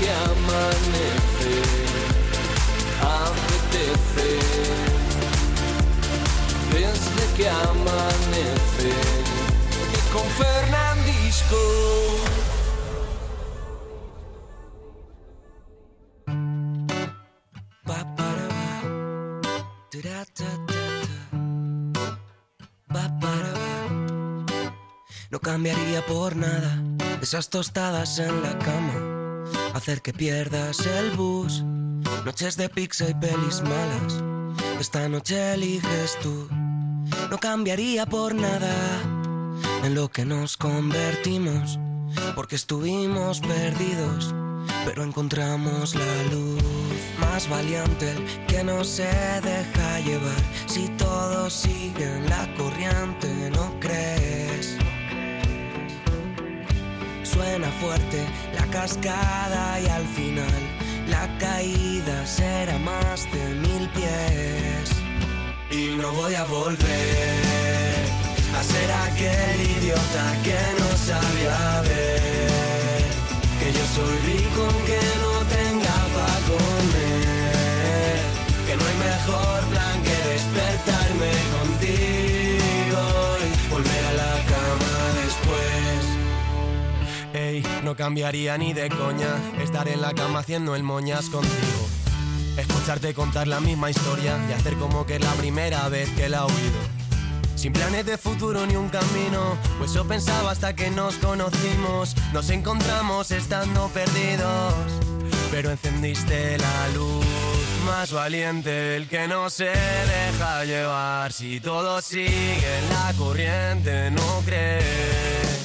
que amanece, apetece, desde que amanece, y con Fernandisco. No cambiaría por nada esas tostadas en la cama, hacer que pierdas el bus, noches de pizza y pelis malas. Esta noche eliges tú. No cambiaría por nada en lo que nos convertimos, porque estuvimos perdidos, pero encontramos la luz. Más valiente el que no se deja llevar, si todo sigue en la corriente, ¿no crees? Suena fuerte la cascada y al final la caída será más de 1000 pies. Y no voy a volver a ser aquel idiota que no sabía ver que yo soy rico aunque no tenga pa' comer, que no hay mejor plan que despertarme contigo y volver a la cama después. Ey, no cambiaría ni de coña estar en la cama haciendo el moñas contigo, escucharte contar la misma historia y hacer como que es la primera vez que la he oído. Sin planes de futuro ni un camino, pues yo pensaba hasta que nos conocimos. Nos encontramos estando perdidos, pero encendiste la luz. Más valiente el que no se deja llevar, si todo sigue en la corriente, ¿no crees?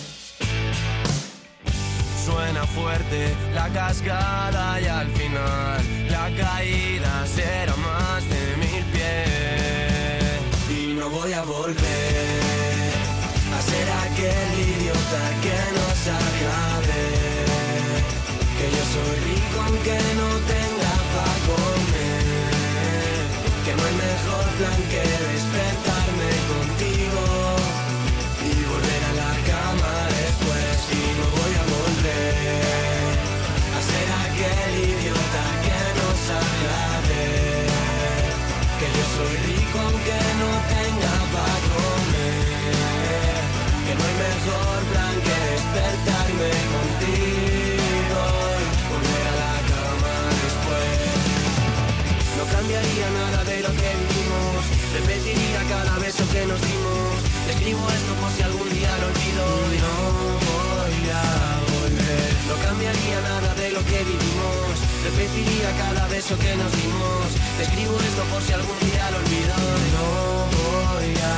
Suena fuerte la cascada y al final la caída será más de 1000 pies. Y no voy a volver a ser aquel idiota que no sabía ver que yo soy rico aunque no tenga pa' comer, que no hay mejor plan que despertarme contigo y volver a la cama después. Y no voy a volver a ser aquel idiota que no sabía ver que yo soy rico aunque no tenga pa' comer, que no hay mejor plan que despertarme contigo y volver a la cama después. No cambiaría nada de lo que vivimos, repetiría cada beso que nos dimos. Escribo esto por si algún día lo olvido y no voy a volver. No cambiaría nada de lo que vivimos, repetiría cada beso que nos dimos. Escribo esto por si algún día lo olvido y no voy a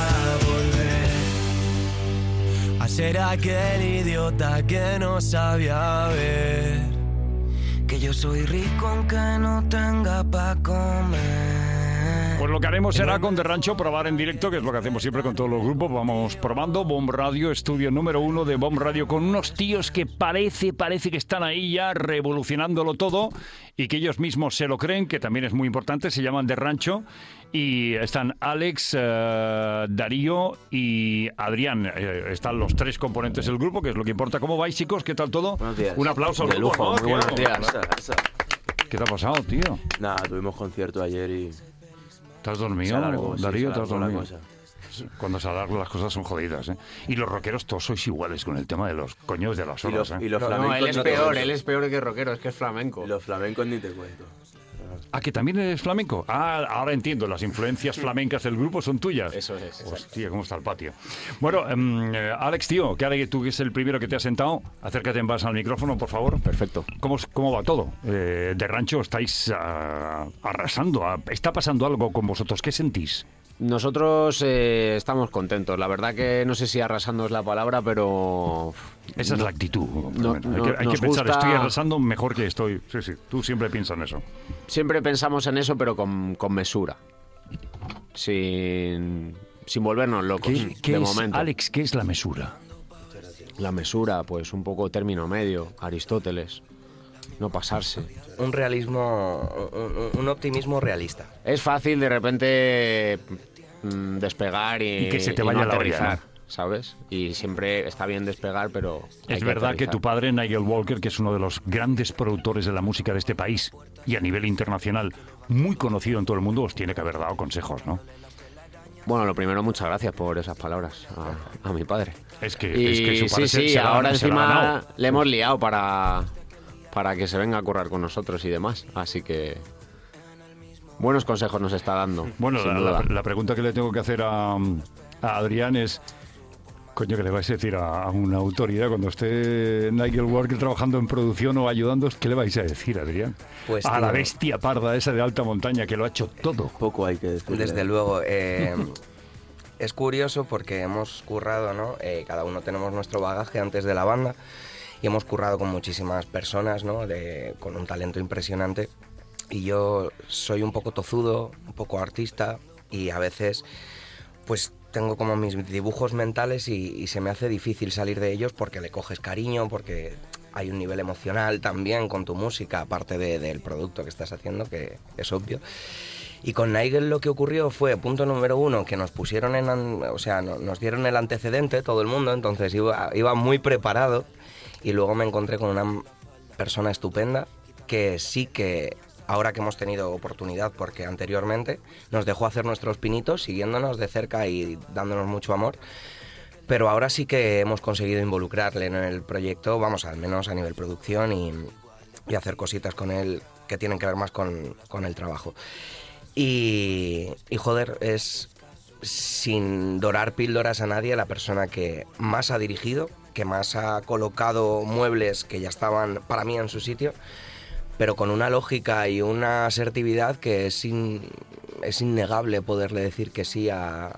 volver a ser aquel idiota que no sabía ver que yo soy rico aunque no tenga pa' comer. Pues lo que haremos será con The Rancho probar en directo, que es lo que hacemos siempre con todos los grupos. Vamos probando Bomb Radio, estudio número 1 de Bomb Radio, con unos tíos que parece que están ahí ya revolucionándolo todo y que ellos mismos se lo creen, que también es muy importante. Se llaman The Rancho y están Alex, Darío y Adrián. Están los tres componentes del grupo, que es lo que importa. ¿Cómo vais, chicos? ¿Qué tal todo? Buenos días. Un aplauso al de grupo, lujo. ¿no? Muy buenos días. ¿Qué te ha pasado, tío? Nada, tuvimos concierto ayer y... ¿Te has dormido, Darío? ¿Te has dormido? Cosa. Cuando se alargan las cosas son jodidas, ¿eh? Y los rockeros todos sois iguales con el tema de los coños de las horas, ¿eh? Y los No, flamencos él es no te peor, cuento. él es peor que rockero, es que es flamenco. Y los flamencos ni te cuento. ¿Ah, que también eres flamenco? Ah, ahora entiendo, las influencias flamencas del grupo son tuyas. Eso es. Hostia, ¿cómo está el patio? Bueno, Alex, tío, que ahora que tú que es el primero que te has sentado, acércate en vas al micrófono, por favor. Perfecto. ¿Cómo va todo? De Rancho estáis arrasando. ¿Está pasando algo con vosotros? ¿Qué sentís? Nosotros estamos contentos. La verdad que no sé si arrasando es la palabra, pero... Esa es la actitud. no, hay que nos pensar, gusta- estoy arrasando mejor que estoy. Sí, tú siempre piensas en eso. Siempre pensamos en eso, pero con mesura. Sin volvernos locos, ¿Qué de es, momento. Alex, qué es la mesura? La mesura, pues un poco término medio, Aristóteles. No pasarse. Un realismo, un optimismo realista. Es fácil de repente despegar y Y que se te y vaya no la olla, aterrizar. ¿no? ¿sabes? Y siempre está bien despegar, pero... hay Es que verdad que aterrizar. tu padre, Nigel Walker, que es uno de los grandes productores de la música de este país y a nivel internacional, muy conocido en todo el mundo, os tiene que haber dado consejos, ¿no? Bueno, lo primero, muchas gracias por esas palabras a mi padre. Es que Y su padre sí, se la ahora ha encima ganado. le hemos liado para que se venga a currar con nosotros y demás. Así que buenos consejos nos está dando. Bueno, sin duda. la pregunta que le tengo que hacer a Adrián es, coño, ¿qué le vais a decir a una autoridad cuando esté Nigel Walker trabajando en producción o ayudándoos? ¿Qué le vais a decir, Adrián? Pues, a la tío, bestia parda esa de alta montaña que lo ha hecho todo. Poco hay que decir. Desde luego. Es curioso porque hemos currado, ¿no? Cada uno tenemos nuestro bagaje antes de la banda y hemos currado con muchísimas personas, ¿no? Con un talento impresionante. Y yo soy un poco tozudo, un poco artista y a veces pues tengo como mis dibujos mentales y se me hace difícil salir de ellos porque le coges cariño, porque hay un nivel emocional también con tu música, aparte del producto que estás haciendo, que es obvio. Y con Nigel lo que ocurrió fue, punto número 1, que nos pusieron nos dieron el antecedente, todo el mundo, entonces iba muy preparado y luego me encontré con una persona estupenda que sí que, ahora que hemos tenido oportunidad, porque anteriormente nos dejó hacer nuestros pinitos, siguiéndonos de cerca y dándonos mucho amor, pero ahora sí que hemos conseguido involucrarle en el proyecto, vamos, al menos a nivel producción y hacer cositas con él que tienen que ver más con el trabajo. Y joder, es, sin dorar píldoras a nadie, la persona que más ha dirigido, que más ha colocado muebles que ya estaban para mí en su sitio, pero con una lógica y una asertividad que es innegable poderle decir que sí al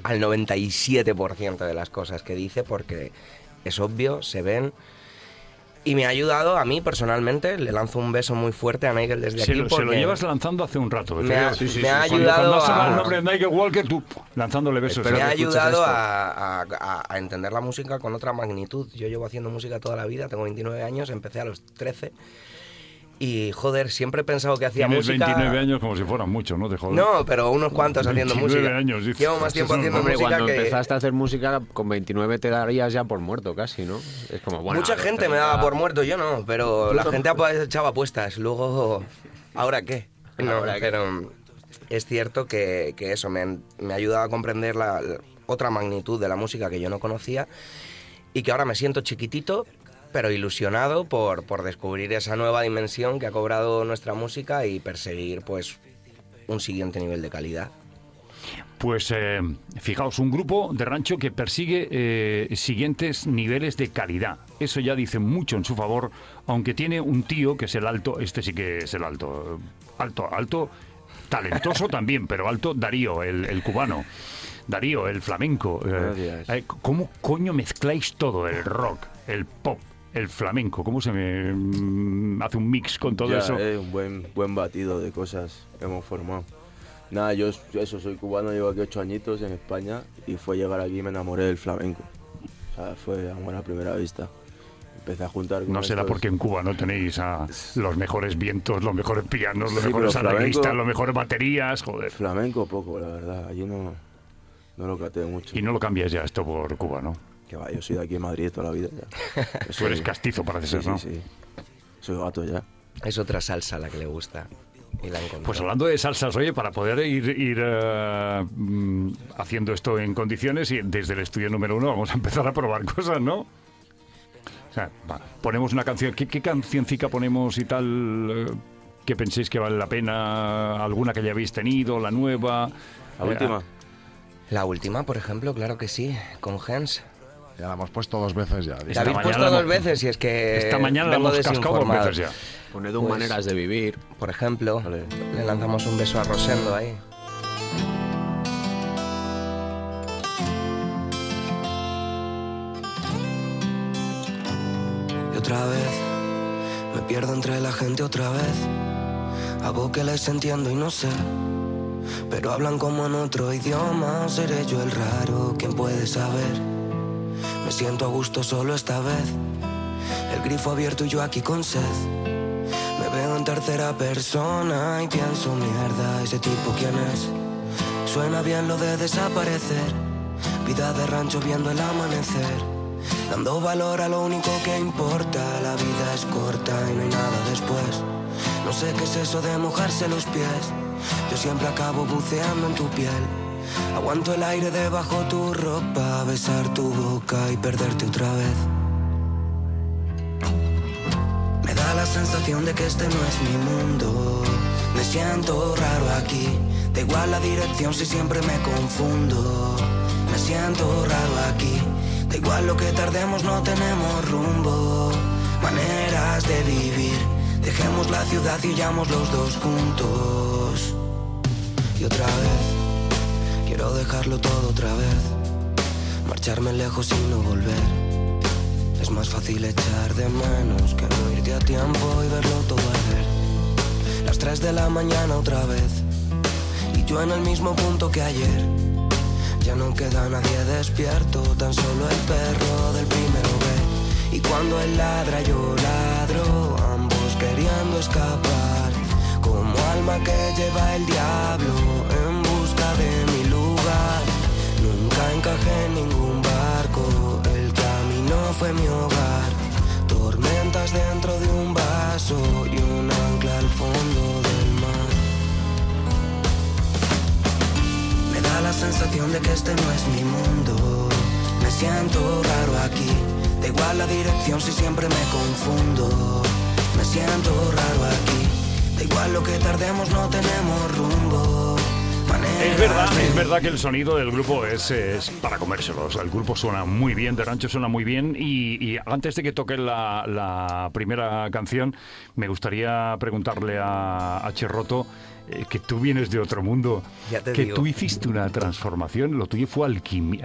97% de las cosas que dice, porque es obvio, se ven. Y me ha ayudado a mí personalmente, le lanzo un beso muy fuerte a Nigel desde aquí. Se lo porque llevas lanzando hace un rato. me ha Cuando ayudado has hablado a... el nombre de Nigel Walker, tú lanzándole besos. Me ha que escuches ayudado esto. a entender la música con otra magnitud. Yo llevo haciendo música toda la vida, tengo 29 años, empecé a los 13. Y, joder, siempre he pensado que hacía Tienes música... 29 años como si fueran muchos, ¿no? Te jodas. No, pero unos cuantos haciendo 29 música. años, dices. Llevo más tiempo Eso es haciendo Hombre, música cuando que... empezaste a hacer música, con 29 te darías ya por muerto casi, ¿no? Es como, bueno, Mucha a los gente me 30. daba por muerto, yo no, pero la gente echaba apuestas. Luego, ¿ahora qué? No, ¿Ahora qué? pero es cierto que eso me ha ayudado a comprender la otra magnitud de la música que yo no conocía y que ahora me siento chiquitito, pero ilusionado por descubrir esa nueva dimensión que ha cobrado nuestra música y perseguir pues un siguiente nivel de calidad. Pues fijaos, un grupo de rancho que persigue siguientes niveles de calidad. Eso ya dice mucho en su favor, aunque tiene un tío que es el alto, este sí que es el alto, alto, talentoso también, pero alto, Darío, el cubano. Darío, el flamenco. Gracias. ¿Cómo coño mezcláis todo? El rock, el pop, el flamenco. ¿Cómo se me hace un mix con todo Ya, eso? un buen batido de cosas que hemos formado. Nada, yo soy cubano, llevo aquí 8 añitos en España y fue llegar aquí y me enamoré del flamenco. O sea, fue amor a primera vista. Empecé a juntar con No será estos- porque en Cuba no tenéis a los mejores vientos, los mejores pianos, los Sí, mejores pero flamenco- arreglistas, los mejores baterías, joder. Flamenco poco, la verdad. Allí no lo cateo mucho. Y no lo cambias ya esto por Cuba, ¿no? Que va, yo soy de aquí en Madrid toda la vida ya. Tú eres castizo, parece ser, ¿no? Sí. Soy gato ya. Es otra salsa la que le gusta y la encontró. Pues hablando de salsas, oye, para poder ir haciendo esto en condiciones y desde el estudio número 1 vamos a empezar a probar cosas, ¿no? O sea, ponemos una canción. ¿Qué cancioncica ponemos y tal que penséis que vale la pena? ¿Alguna que ya habéis tenido? ¿La nueva? La última. La última, por ejemplo, claro que sí, con Gens. Ya la hemos puesto 2 veces ya. La Esta habéis mañana puesto la 2 hemos- veces y es que Esta mañana la vengo hemos cascado 2 desinformado. veces ya. Con Edu Pues- Maneras de Vivir. Por ejemplo, Vale. le lanzamos un beso a Rosendo ahí. Y otra vez me pierdo entre la gente otra vez. Hago que les entiendo y no sé, pero hablan como en otro idioma. Seré yo el raro, ¿quién puede saber? Me siento a gusto solo esta vez. El grifo abierto y yo aquí con sed. Me veo en tercera persona y pienso, mierda, ese tipo quién es. Suena bien lo de desaparecer. Vida de rancho viendo el amanecer, dando valor a lo único que importa. La vida es corta y no hay nada después. No sé qué es eso de mojarse los pies. Yo siempre acabo buceando en tu piel. Aguanto el aire debajo tu ropa, besar tu boca y perderte otra vez. Me da la sensación de que este no es mi mundo. Me siento raro aquí. Da igual la dirección si siempre me confundo. Me siento raro aquí. Da igual lo que tardemos, no tenemos rumbo. Maneras de vivir. Dejemos la ciudad y huyamos los dos juntos. Y otra vez, quiero dejarlo todo otra vez. Marcharme lejos y no volver. Es más fácil echar de menos que no irte a tiempo y verlo todo arder. Las 3 de la mañana otra vez, y yo en el mismo punto que ayer. Ya no queda nadie despierto, tan solo el perro del primero ve. Y cuando él ladra yo ladro, ambos queriendo escapar, como alma que lleva el diablo en busca de mi lugar. Nunca encajé en ningún barco, el camino fue mi hogar. Tormentas dentro de un vaso y un ancla al fondo del mar. Me da la sensación de que este no es mi mundo. Me siento raro aquí. Da igual la dirección si siempre me confundo. Me siento raro aquí. Da igual lo que tardemos, no tenemos rumbo. Es verdad que el sonido del grupo es para comérselos. El grupo suena muy bien, de rancho suena muy bien. Y antes de que toque la primera canción, me gustaría preguntarle a Cherroto, que tú vienes de otro mundo, que tú hiciste una transformación. Lo tuyo fue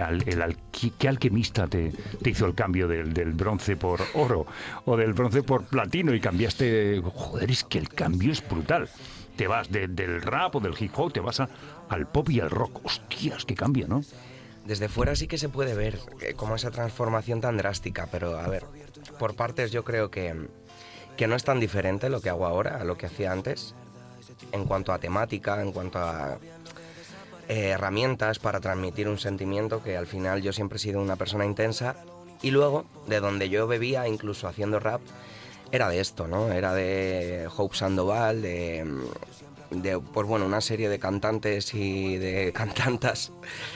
¿qué alquimista te hizo el cambio del bronce por oro o del bronce por platino y cambiaste? Joder, es que el cambio es brutal. Te vas del rap o del hip hop, te vas al pop y al rock. Hostias, qué cambia, ¿no? Desde fuera sí que se puede ver como esa transformación tan drástica, pero a ver, por partes yo creo que no es tan diferente lo que hago ahora a lo que hacía antes, en cuanto a temática, en cuanto a herramientas para transmitir un sentimiento, que al final yo siempre he sido una persona intensa, y luego, de donde yo bebía, incluso haciendo rap, era de esto, ¿no? Era de Hope Sandoval, de pues bueno, una serie de cantantes y de cantantas,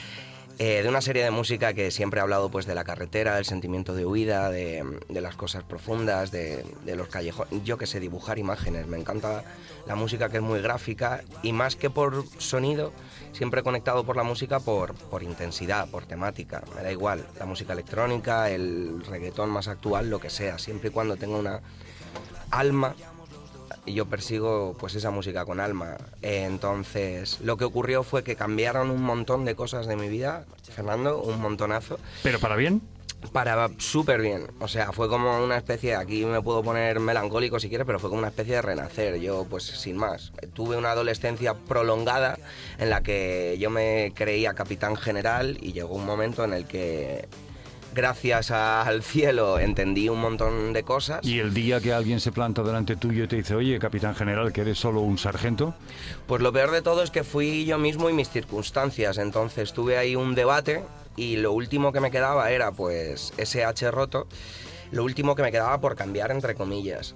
de una serie de música que siempre ha hablado pues de la carretera, del sentimiento de huida, de las cosas profundas, de los callejones. Yo que sé, dibujar imágenes, me encanta la música, que es muy gráfica, y más que por sonido, siempre he conectado por la música por intensidad, por temática. Me da igual, la música electrónica, el reggaetón más actual, lo que sea, siempre y cuando tenga una alma, y yo persigo pues esa música con alma. Entonces lo que ocurrió fue que cambiaron un montón de cosas de mi vida, Fernando, un montonazo. ¿Pero para bien? Para súper bien, o sea, fue como una especie, aquí me puedo poner melancólico si quieres, pero fue como una especie de renacer. Yo pues sin más, tuve una adolescencia prolongada en la que yo me creía capitán general, y llegó un momento en el que, gracias al cielo, entendí un montón de cosas. ¿Y el día que alguien se planta delante tuyo y te dice, oye, capitán general, que eres solo un sargento? Pues lo peor de todo es que fui yo mismo y mis circunstancias. Entonces tuve ahí un debate, y lo último que me quedaba era pues SH roto. Lo último que me quedaba por cambiar, entre comillas.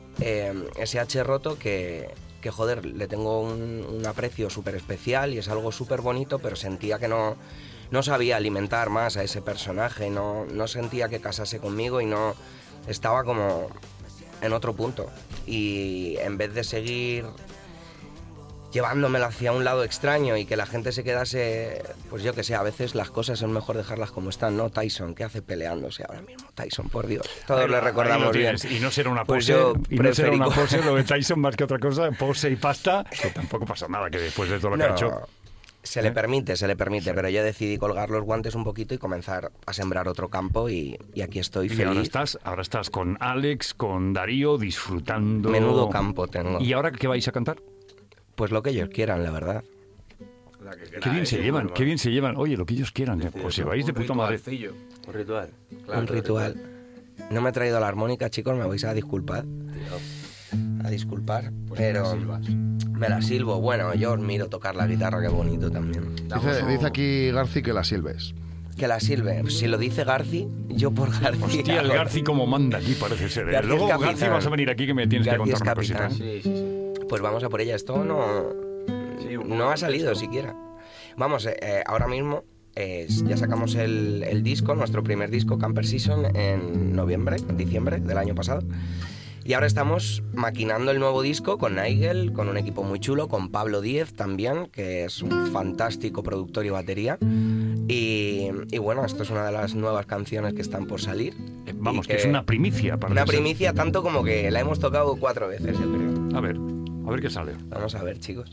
SH roto que joder, le tengo un aprecio súper especial y es algo súper bonito, pero sentía que no sabía alimentar más a ese personaje, no sentía que casase conmigo, y no estaba como en otro punto. Y en vez de seguir llevándomelo hacia un lado extraño y que la gente se quedase, pues yo que sé, a veces las cosas es mejor dejarlas como están, ¿no? Tyson, ¿qué hace peleándose ahora mismo? Tyson, por Dios, todos le recordamos bien. Y no será una Pues pose, no será una pose lo de Tyson más que otra cosa, pose y pasta, que tampoco pasa nada, que después de todo lo que ha hecho... Se le permite, sí. Pero yo decidí colgar los guantes un poquito y comenzar a sembrar otro campo, y aquí estoy feliz. Y ahora estás con Alex, con Darío, disfrutando... Menudo campo tengo. ¿Y ahora qué vais a cantar? Pues lo que ellos quieran, la verdad. Qué bien se llevan, qué bien se llevan. Oye, lo que ellos quieran, pues se vais de puta madre. Un ritual. Claro, un ritual. No me he traído la armónica, chicos, me vais a disculpar. A disculpar, pues pero me la silbo. Bueno, yo os miro tocar la guitarra, qué bonito también. Dice aquí Garci que la silbes. Que la silbe. Si lo dice Garci, yo por Garci. Hostia, el Garci como manda aquí parece ser. Garci Luego, es capitán. Garci, vas a venir aquí que me tienes Garci que es contar una capitán. cosita. Sí. Pues vamos a por ella. Esto no ha salido siquiera. Vamos, ahora mismo ya sacamos el disco, nuestro primer disco, Camper Season, en diciembre del año pasado. Y ahora estamos maquinando el nuevo disco con Nigel, con un equipo muy chulo, con Pablo Díez también, que es un fantástico productor y batería. Y bueno, esto es una de las nuevas canciones que están por salir. Vamos, que es una primicia. Una primicia tanto como que la hemos tocado 4 veces, yo creo. A ver qué sale. Vamos a ver, chicos.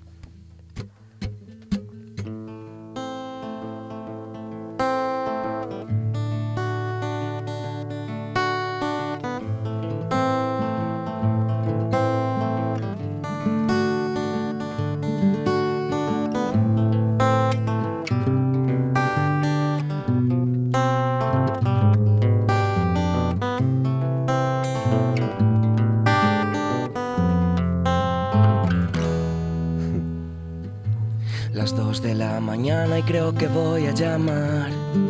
Las 2 de la mañana y creo que voy a llamar.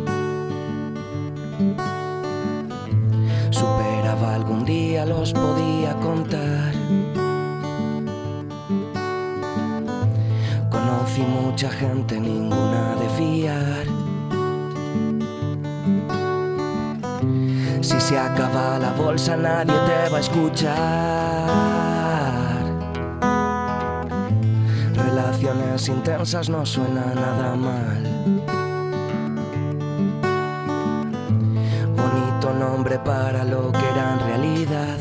Superaba algún día, los podía contar. Conocí mucha gente, ninguna de fiar. Si se acaba la bolsa nadie te va a escuchar. Relaciones intensas no suena nada mal. Bonito nombre para lo que era en realidad.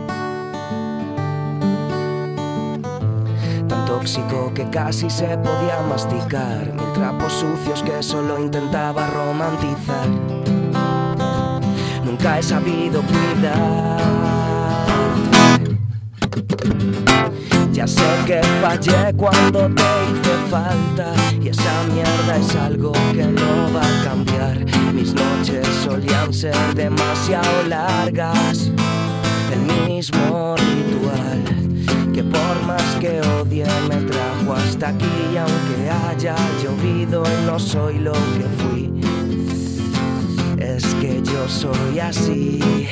Tan tóxico que casi se podía masticar. 1000 trapos sucios que solo intentaba romantizar. Nunca he sabido cuidar. Ya sé que fallé cuando te hice falta. Y esa mierda es algo que no va a cambiar. Mis noches solían ser demasiado largas. El mismo ritual que por más que odie me trajo hasta aquí. Y aunque haya llovido y no soy lo que fui, es que yo soy así.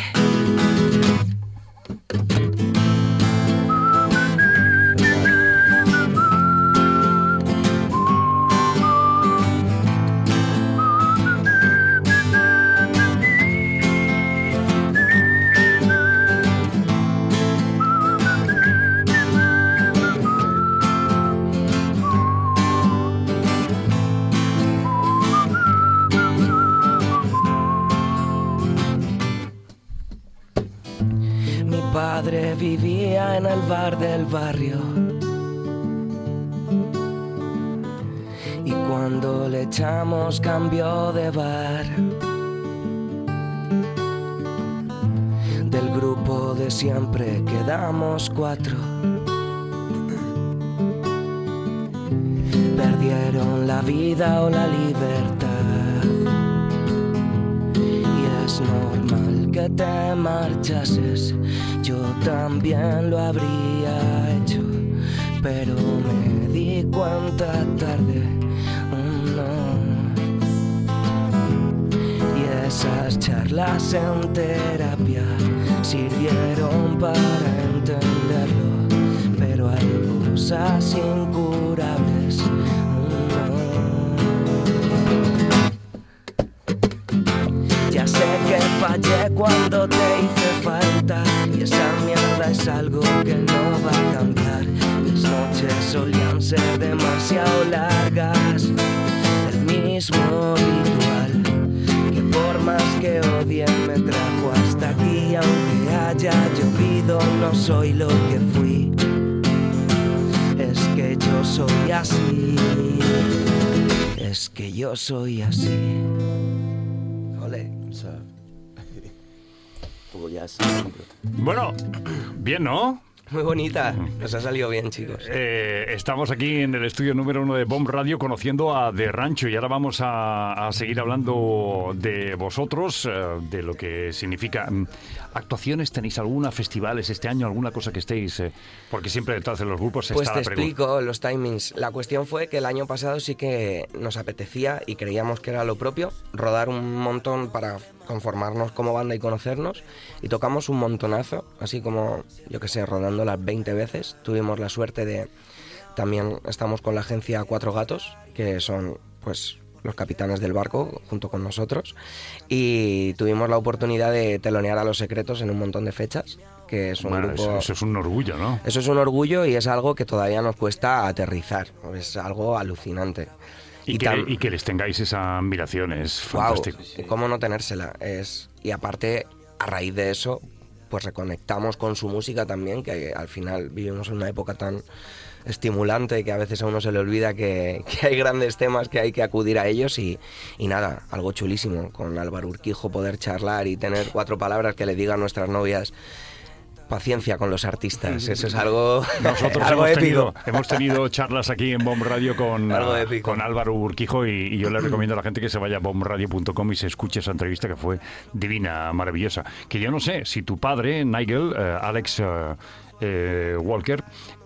Padre vivía en el bar del barrio y cuando le echamos cambió de bar. Del grupo de siempre quedamos 4. Perdieron la vida o la libertad y es normal que te marchases. Yo también lo habría hecho, pero me di cuenta tarde, no. Y esas charlas en terapia sirvieron para entenderlo, pero hay cosas incurables, no. Ya sé que fallé cuando te hice falta. Y esa mierda es algo que no va a cambiar. Mis noches solían ser demasiado largas. El mismo ritual que por más que odie me trajo hasta aquí. Y aunque haya llovido no soy lo que fui. Es que yo soy así. Es que yo soy así. Ole. O sea, poco jazz. Bueno, bien, ¿no? Muy bonita, nos ha salido bien, chicos. Estamos aquí en el estudio número 1 de Bomb Radio conociendo a De Rancho y ahora vamos a seguir hablando de vosotros, de lo que significa. ¿Actuaciones tenéis alguna? ¿Festivales este año? ¿Alguna cosa que estéis? Porque siempre detrás de los grupos Pues está te explico los timings. La cuestión fue que el año pasado sí que nos apetecía y creíamos que era lo propio, rodar un montón para conformarnos como banda y conocernos, y tocamos un montonazo, así como, yo que sé, rodando las 20 veces. Tuvimos la suerte de... También estamos con la agencia Cuatro Gatos, que son pues los capitanes del barco junto con nosotros, y tuvimos la oportunidad de telonear a Los Secretos en un montón de fechas, que es un grupo... Eso es un orgullo, ¿no? Eso es un orgullo y es algo que todavía nos cuesta aterrizar, es algo alucinante. Y que les tengáis esa admiración es fantástico. Wow, ¿cómo no tenérsela? Y aparte, a raíz de eso, pues reconectamos con su música también, que al final vivimos en una época tan estimulante que a veces a uno se le olvida que hay grandes temas que hay que acudir a ellos y nada, algo chulísimo, con Álvaro Urquijo poder charlar y tener 4 palabras que le digan a nuestras novias. Paciencia con los artistas, eso es algo, Nosotros algo épico. hemos tenido charlas aquí en Bomb Radio con Álvaro Urquijo y yo le recomiendo a la gente que se vaya a bombradio.com y se escuche esa entrevista que fue divina, maravillosa. Que yo no sé si tu padre, Nigel, Alex Walker,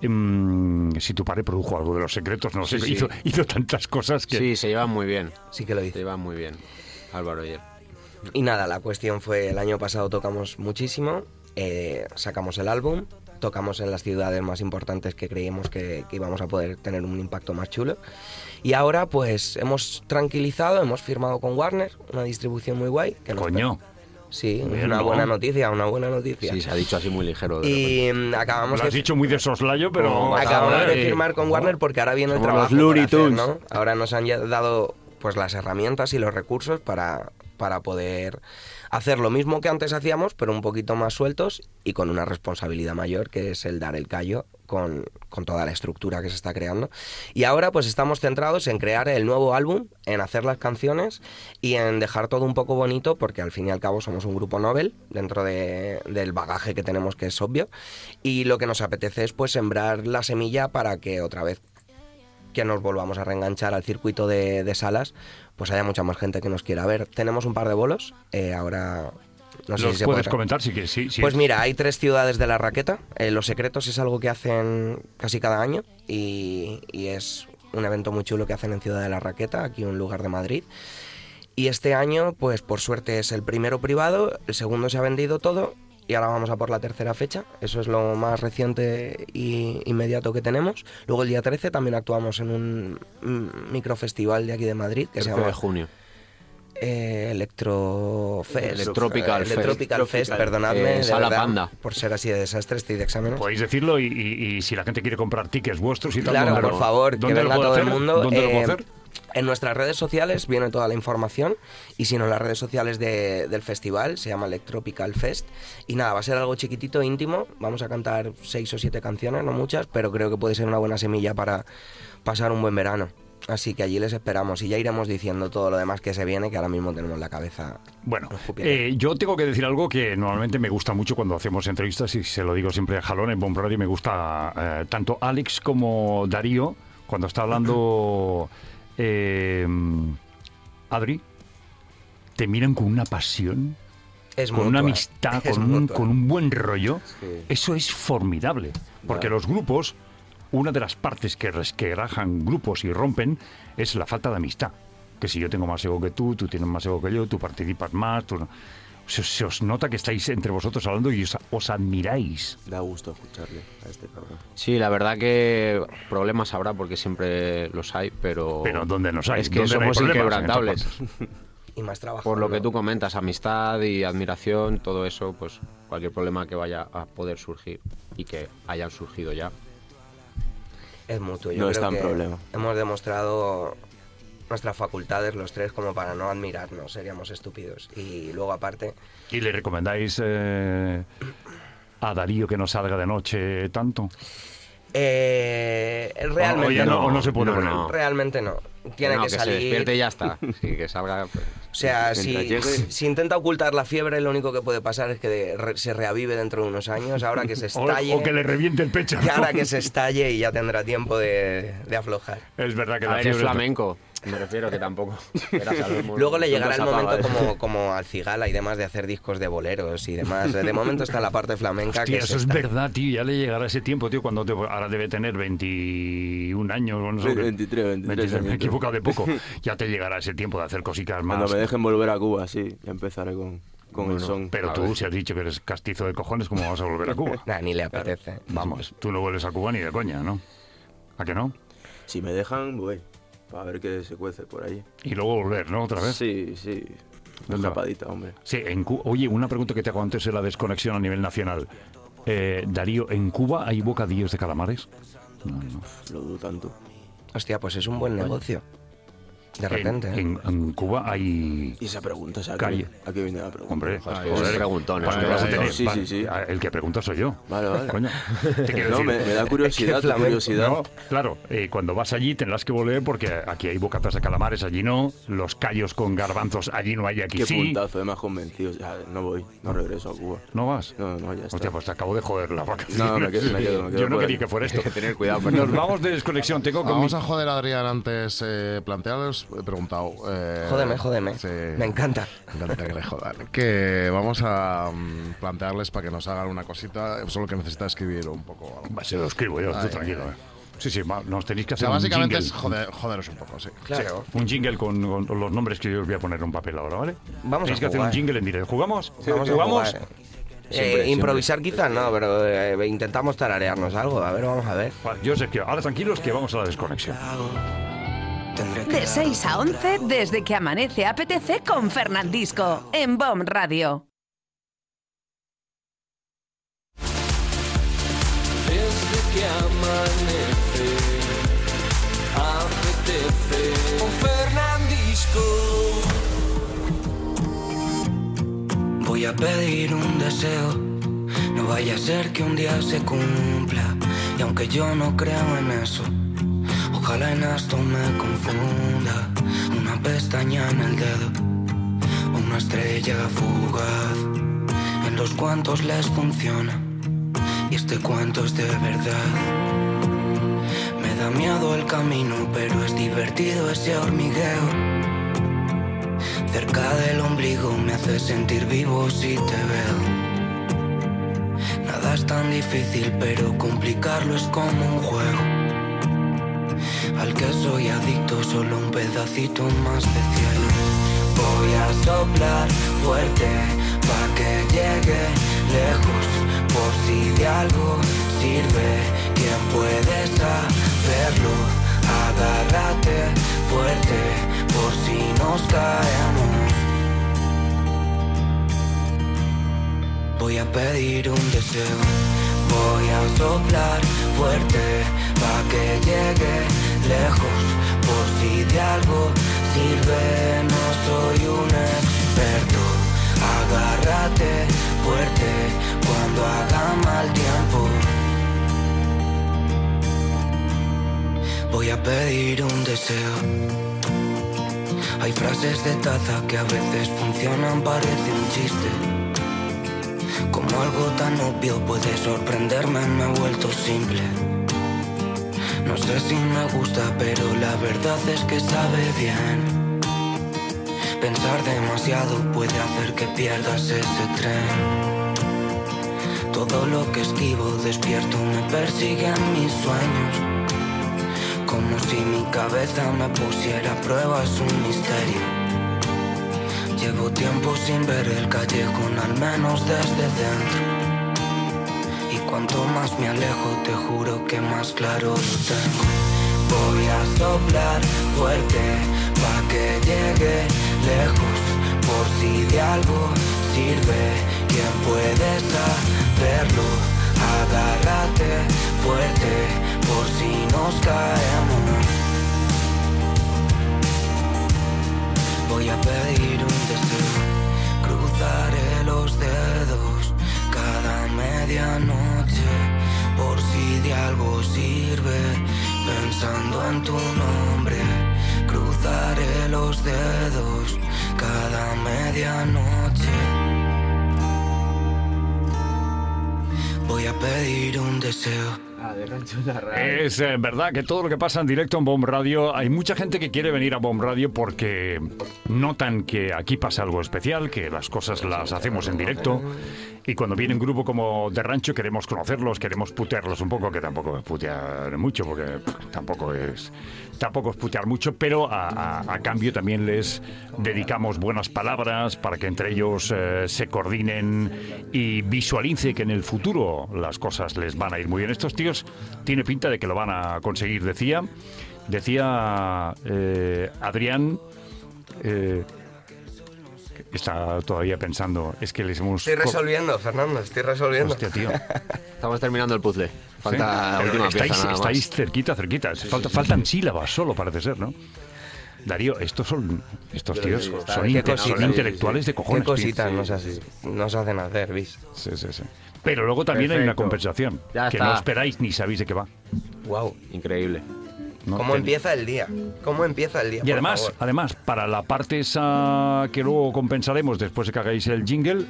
si tu padre produjo algo de Los Secretos, no sé, Sí. hizo tantas cosas que... Sí, se llevan muy bien. Sí que lo hizo. Se llevan muy bien, Álvaro y él. Y nada, la cuestión fue, el año pasado tocamos muchísimo, sacamos el álbum, tocamos en las ciudades más importantes que creíamos que íbamos a poder tener un impacto más chulo. Y ahora pues hemos tranquilizado, hemos firmado con Warner, una distribución muy guay. Que nos Coño. Sí, Bien, una ¿no? buena noticia, una buena noticia. Sí, se ha dicho así muy ligero. Y acabamos Lo has dicho muy de soslayo, pero... acabamos de eh, firmar con Warner porque ahora viene el Somos trabajo los Looney por hacer, Tunes. ¿no? Ahora nos han dado pues las herramientas y los recursos para poder hacer lo mismo que antes hacíamos, pero un poquito más sueltos y con una responsabilidad mayor, que es el dar el callo con toda la estructura que se está creando. Y ahora pues estamos centrados en crear el nuevo álbum, en hacer las canciones y en dejar todo un poco bonito, porque al fin y al cabo somos un grupo novel dentro del bagaje que tenemos, que es obvio, y lo que nos apetece es pues sembrar la semilla para que otra vez que nos volvamos a reenganchar al circuito de salas, pues haya mucha más gente que nos quiera ver. Tenemos un par de bolos, ahora no sé ¿Los si se puedes podrá. comentar? Sí. Pues mira, hay 3 ciudades de la raqueta. Los Secretos es algo que hacen casi cada año y es un evento muy chulo que hacen en Ciudad de la Raqueta, aquí un lugar de Madrid. Y este año, pues por suerte es el primero privado, el segundo se ha vendido todo y ahora vamos a por la tercera fecha. Eso es lo más reciente y inmediato que tenemos. Luego el día 13 también actuamos en un microfestival de aquí de Madrid que se 13 llama de junio. Electrofest. Electropical Fest. Electropical Fest, perdonadme. de Sala verdad, Panda. por ser así de desastre, estoy de exámenes. Podéis decirlo y si la gente quiere comprar tickets vuestros y tal... Claro, ¿dónde por favor, que dónde lo venga puede todo el hacer? mundo. ¿Dónde lo puede hacer? En nuestras redes sociales viene toda la información y si no, en las redes sociales del festival, se llama Electropical Fest. Y nada, va a ser algo chiquitito, íntimo. Vamos a cantar 6 o 7 canciones, no muchas, pero creo que puede ser una buena semilla para pasar un buen verano. Así que allí les esperamos y ya iremos diciendo todo lo demás que se viene, que ahora mismo tenemos la cabeza. Bueno, escupida. yo tengo que decir algo que normalmente me gusta mucho cuando hacemos entrevistas y se lo digo siempre a Jalón en Bomb Radio. Me gusta tanto Alex como Darío cuando está hablando Adri, te miran con una pasión, Es con mutua, una amistad, es con mutua. un buen rollo. Sí. Eso es formidable, porque los grupos, una de las partes que resquebrajan grupos y rompen es la falta de amistad. Que si yo tengo más ego que tú tienes más ego que yo, tú participas más, tú no. Se os nota que estáis entre vosotros hablando y os admiráis. Da gusto escucharle a este cabrón. Sí, la verdad que problemas habrá porque siempre los hay, pero... Pero ¿dónde nos hay? Es que ¿Dónde no hay somos problemas? inquebrantables. Y más trabajo. Por lo que tú comentas, amistad y admiración, todo eso, pues cualquier problema que vaya a poder surgir y que hayan surgido ya. Es mutuo. Yo No creo es tan que problema. hemos demostrado nuestras facultades los 3 como para no admirarnos, seríamos estúpidos. Y luego aparte, ¿Y le recomendáis a Darío que no salga de noche tanto? Realmente Oye, no. no se puede poner. Realmente no. Tiene que que salir. se despierte y ya está. Sí, que salga. Pues. O sea, Mientras llegue. si intenta ocultar la fiebre, lo único que puede pasar es que se reavive dentro de unos años, ahora que se estalle. O que le reviente el pecho. Y ahora que se estalle y ya tendrá tiempo de aflojar. Es verdad que A la ver, es fiebre... flamenco. Me refiero que tampoco. Luego le llegará el nunca se momento apaga. como al Cigala y demás de hacer discos de boleros y demás. De momento está la parte flamenca. Hostia, que eso es verdad, tío. Ya le llegará ese tiempo, tío, cuando ahora debe tener 21 años. O no sé, 23 me he añitos. equivocado de poco. Ya te llegará ese tiempo de hacer cositas más. Cuando me dejen volver a Cuba, sí, ya empezaré con el son. Pero A tú, ver. si has dicho que eres castizo de cojones, ¿cómo vas a volver a Cuba? Nah, ni le apetece. Vamos, tú no vuelves a Cuba ni de coña, ¿no? ¿A que no? Si me dejan, voy. Para ver qué se cuece por ahí. Y luego volver, ¿no? Otra vez. Sí. Una ¿Dónde va? escapadita, hombre. Sí, Oye, una pregunta que te hago antes de la desconexión a nivel nacional. Darío, ¿en Cuba hay bocadillos de calamares? No. Lo dudo tanto. Hostia, pues es un buen negocio. De repente. En Cuba hay... Y esa pregunta, o sea, Calle. ¿a qué viene la pregunta? Hombre, Es preguntón. Pues es que vas a preguntón. tener- Sí, vale, sí. El que pregunta soy yo. Vale. Coño, te quiero No, decir... me da curiosidad, flamenco. curiosidad. No, claro, cuando vas allí tendrás que volver porque aquí hay bocatas de calamares, allí no, los callos con garbanzos, allí no hay, aquí Qué sí. puntazo, me has convencido. O sea, no voy, no regreso a Cuba. ¿No vas? No, ya está. Hostia, pues te acabo de joder la vacaciones. No, me quedo Yo no por quería ahí. que fuera esto. Hay que tener cuidado, Nos Fernando. vamos de desconexión. Tengo con Vamos a joder a Adrián antes. Plantearles, he preguntado. Jódeme. Sí. Me encanta. Me encanta que le jodan. Que vamos a plantearles para que nos hagan una cosita. Solo que necesita escribir un poco. Algo. Se lo escribo yo, tú Ay, tranquilo. Sí, nos tenéis que O hacer sea, un básicamente jingle. es joderos un poco, sí. Claro. Un jingle con los nombres que yo os voy a poner en un papel ahora, ¿vale? Vamos Tenéis a que hacer un jugar. jingle en directo. ¿Jugamos? Vamos a ¿Jugamos? jugar. Siempre. Improvisar quizás no, pero intentamos tararearnos algo. A ver, vamos a ver. Vale, yo sé que ahora tranquilos que vamos a la desconexión. De 6 a 11, desde que amanece apetece con Fernandisco, en BOM Radio. Desde que amanece, apetece con Fernandisco. Voy a pedir un deseo, no vaya a ser que un día se cumpla. Y aunque yo no creo en eso, ojalá en esto me confunda. Una pestaña en el dedo, una estrella fugaz. En los cuantos les funciona, y este cuento es de verdad. Me da miedo el camino, pero es divertido ese hormigueo. Cerca del ombligo me hace sentir vivo si te veo. Nada es tan difícil, pero complicarlo es como un juego al que soy adicto, solo un pedacito más de cielo. Voy a soplar fuerte pa' que llegue lejos, por si de algo sirve. ¿Quién puede saberlo? Agárrate fuerte por si nos caemos. Voy a pedir un deseo, voy a soplar fuerte pa' que llegue lejos, por si de algo sirve. No soy un experto, agárrate fuerte cuando haga mal tiempo. Voy a pedir un deseo. Hay frases de taza que a veces funcionan, parece un chiste. Como algo tan obvio puede sorprenderme, me he vuelto simple. No sé si me gusta, pero la verdad es que sabe bien. Pensar demasiado puede hacer que pierdas ese tren. Todo lo que esquivo despierto me persigue en mis sueños. Como si mi cabeza me pusiera a prueba, es un misterio. Llevo tiempo sin ver el callejón, al menos desde dentro. Y cuanto más me alejo, te juro que más claro lo tengo. Voy a soplar fuerte pa' que llegue lejos, por si de algo sirve. ¿Quién puede saberlo? Agárrate fuerte por si nos caemos. Voy a pedir un deseo, cruzaré los dedos cada medianoche, por si de algo poco sirve. Pensando en tu nombre, cruzaré los dedos cada medianoche. Voy a pedir un deseo. Es verdad que todo lo que pasa en directo en Bomb Radio, hay mucha gente que quiere venir a Bomb Radio porque notan que aquí pasa algo especial, que las cosas las hacemos en directo, y cuando viene un grupo como De Rancho queremos conocerlos, queremos putearlos un poco, que tampoco es putear mucho, porque tampoco es putear mucho, pero a cambio también les dedicamos buenas palabras para que entre ellos se coordinen y visualice que en el futuro las cosas les van a ir muy bien. Estos tíos tiene pinta de que lo van a conseguir, decía Adrián, está todavía pensando, es que les hemos... Estoy resolviendo, Fernando, estoy resolviendo. Hostia, tío. Estamos terminando el puzzle. Falta la última pieza, nada más. Estáis cerquita. Faltan sílabas solo, parece ser, ¿no? Darío, estos tíos son intelectuales de cojones. Qué cositas nos hacen hacer, ¿vis? Sí. Pero luego también hay una compensación, Ya que está. no esperáis ni sabéis de qué va. Wow. Increíble. ¿No? ¿Cómo empieza el día? Y además, para la parte esa que luego compensaremos después de que hagáis el jingle,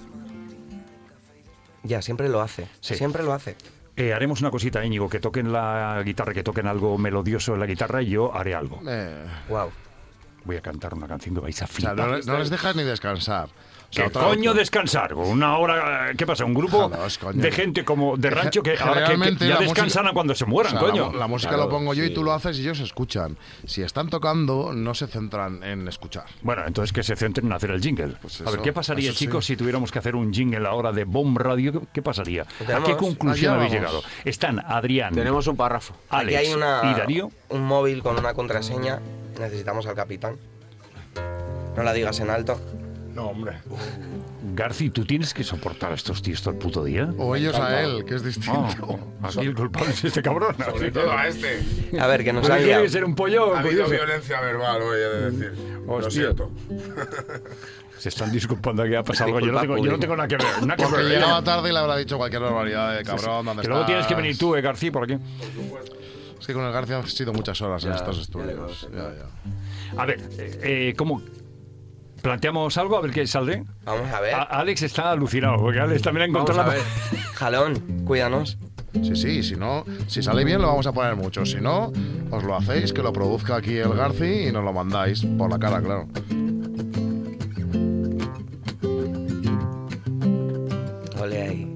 Ya, siempre lo hace. Sí. Siempre lo hace. haremos una cosita, Íñigo, que toquen la guitarra, que toquen algo melodioso en la guitarra, y yo haré algo. Wow. Voy a cantar una canción que vais a O sea, flipar. no les dejas ni descansar. O sea, ¿Qué coño descansar? Una hora... ¿Qué pasa? Un grupo de gente como de rancho que ahora que Generalmente ya la descansan música- a cuando se mueran, o sea, coño. La música Claro, lo pongo yo sí. y tú lo haces y ellos escuchan. Si están tocando, no se centran en escuchar. Bueno, entonces que se centren en hacer el jingle. Pues A ver, eso, ¿qué pasaría, eso sí. chicos, si tuviéramos que hacer un jingle ahora de Bomb Radio? ¿Qué pasaría? ¿A Tenemos- qué conclusión allá habéis vamos. llegado? Están Adrián, Tenemos un párrafo. Alex Aquí hay y Darío. un móvil con una contraseña. Necesitamos al capitán. No la digas en alto. No, hombre. Garci, ¿tú tienes que soportar a estos tíos todo el puto día? O ellos a él, que es distinto. Aquí el culpable es este cabrón. Sobre todo a este. A ver, que nos ¿Pero ha qué liado. debe ser un pollo? Ha habido curioso? violencia verbal hoy, he de decir. Lo Hostia. siento. Se están disculpando que ha pasado algo. Yo no tengo nada que ver. Nada que Porque ver. llegaba tarde y le habrá dicho cualquier barbaridad de cabrón. ¿Dónde Que luego estás? tienes que venir tú, García, por aquí. Es que con el García han sido muchas horas en estos estudios. A ver, ¿cómo planteamos algo? A ver qué saldré. Vamos a ver. Alex está alucinado, porque Alex también ha encontrado Vamos a la... ver. Jalón, cuídanos. Sí, si no, si sale bien lo vamos a poner mucho. Si no, os lo hacéis, que lo produzca aquí el Garci y nos lo mandáis por la cara, claro. Ole ahí.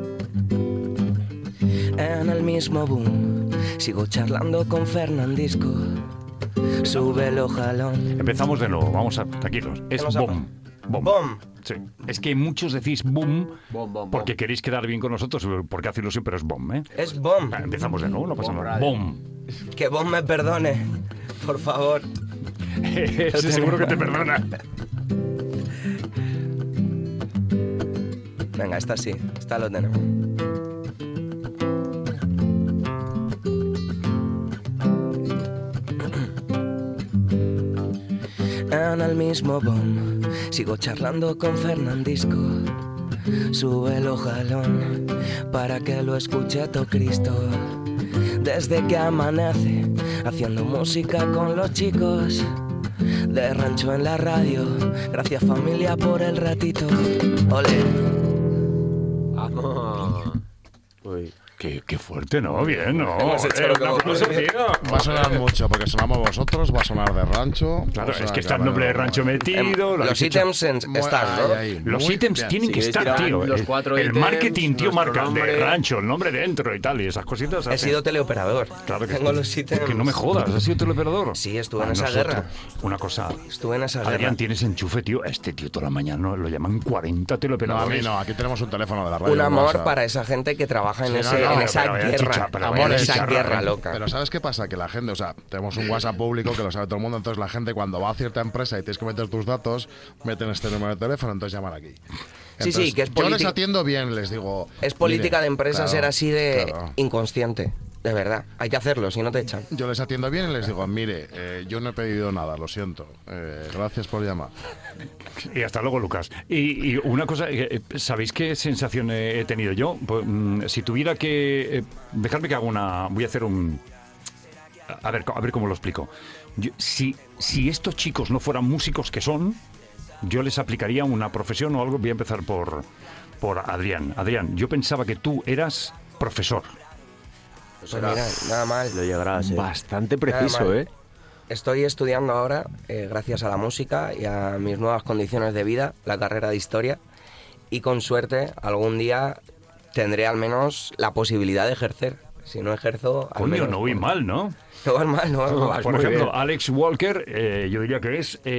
En el mismo boom, sigo charlando con Fernandisco. Súbelo, jalón. Empezamos de nuevo, vamos a... Tranquilos. Es Vamos a- boom. Boom. Bom. Sí. Es que muchos decís boom Bom, bom, porque bom. queréis quedar bien con nosotros, porque hace ilusión, pero es boom, ¿eh? Es bom. Empezamos de nuevo, no pasa Bomb nada. Radio. Boom. Que bom me perdone. Por favor. Ese seguro que te perdona. Venga, esta sí. Esta lo tenemos. En el mismo bom, sigo charlando con Fernandisco. Súbelo, jalón, para que lo escuche todo Cristo. Desde que amanece, haciendo música con los chicos. De rancho en la radio, gracias familia por el ratito. Ole. Vamos. Uy. Qué fuerte, ¿no? Bien, ¿no? Hemos hecho lo que Un hemos aplauso, podido. tío. Va a sonar mucho, porque sonamos vosotros, va a sonar de rancho. Claro, o sea, es que está el a ver, nombre de rancho metido. lo Los habéis hecho. ítems están, ¿no? Los Muy ítems bien. tienen que Si estar, queréis tío. tirar los cuatro El ítems, marketing, tío, nuestro marca de nombre. rancho, el nombre dentro y tal, y esas cositas. He sido teleoperador. Claro que Tengo sí. los ítems. Que no me jodas, ¿has sido teleoperador? Sí, estuve en Ah, esa nosotros. guerra. Una cosa. Estuve en esa guerra. Adrián, tienes enchufe, tío. A este tío toda la mañana ¿no? lo llaman 40 No, a mí teleoperadores. no, aquí tenemos un teléfono de la radio. Un amor WhatsApp. para esa gente que trabaja en, Sí, ese, no, en no, esa pero vaya guerra. chicha, pero en vaya esa chicharra, guerra ¿eh? loca. Pero ¿sabes qué pasa? Que la gente, o sea, tenemos un WhatsApp público que lo sabe todo el mundo, entonces la gente cuando va a cierta empresa y tienes que meter tus datos, meten este número de teléfono, entonces llaman aquí. Sí, sí, que es Yo les política- atiendo bien, les digo... Es política mire, de empresa claro, ser así de claro. inconsciente. De verdad, hay que hacerlo, si no te echan. Yo les atiendo bien y les digo, mire, yo no he pedido nada, lo siento. Gracias por llamar. Y hasta luego, Lucas. Y una cosa, ¿sabéis qué sensación he tenido yo? Pues, si tuviera que... dejadme que haga una... Voy a hacer un... A ver cómo lo explico. Si estos chicos no fueran músicos que son, yo les aplicaría una profesión o algo. Voy a empezar por Adrián. Adrián, yo pensaba que tú eras profesor. Pues mira, nada mal. Lo llegará a ser. Bastante preciso, ¿eh? Estoy estudiando ahora, gracias a la música y a mis nuevas condiciones de vida, la carrera de Historia. Y con suerte, algún día tendré al menos la posibilidad de ejercer. Si no ejerzo... al Coño, menos, no voy mal, ¿no? No vas mal, no vas mal. Por ejemplo, Alex Walker, yo diría que es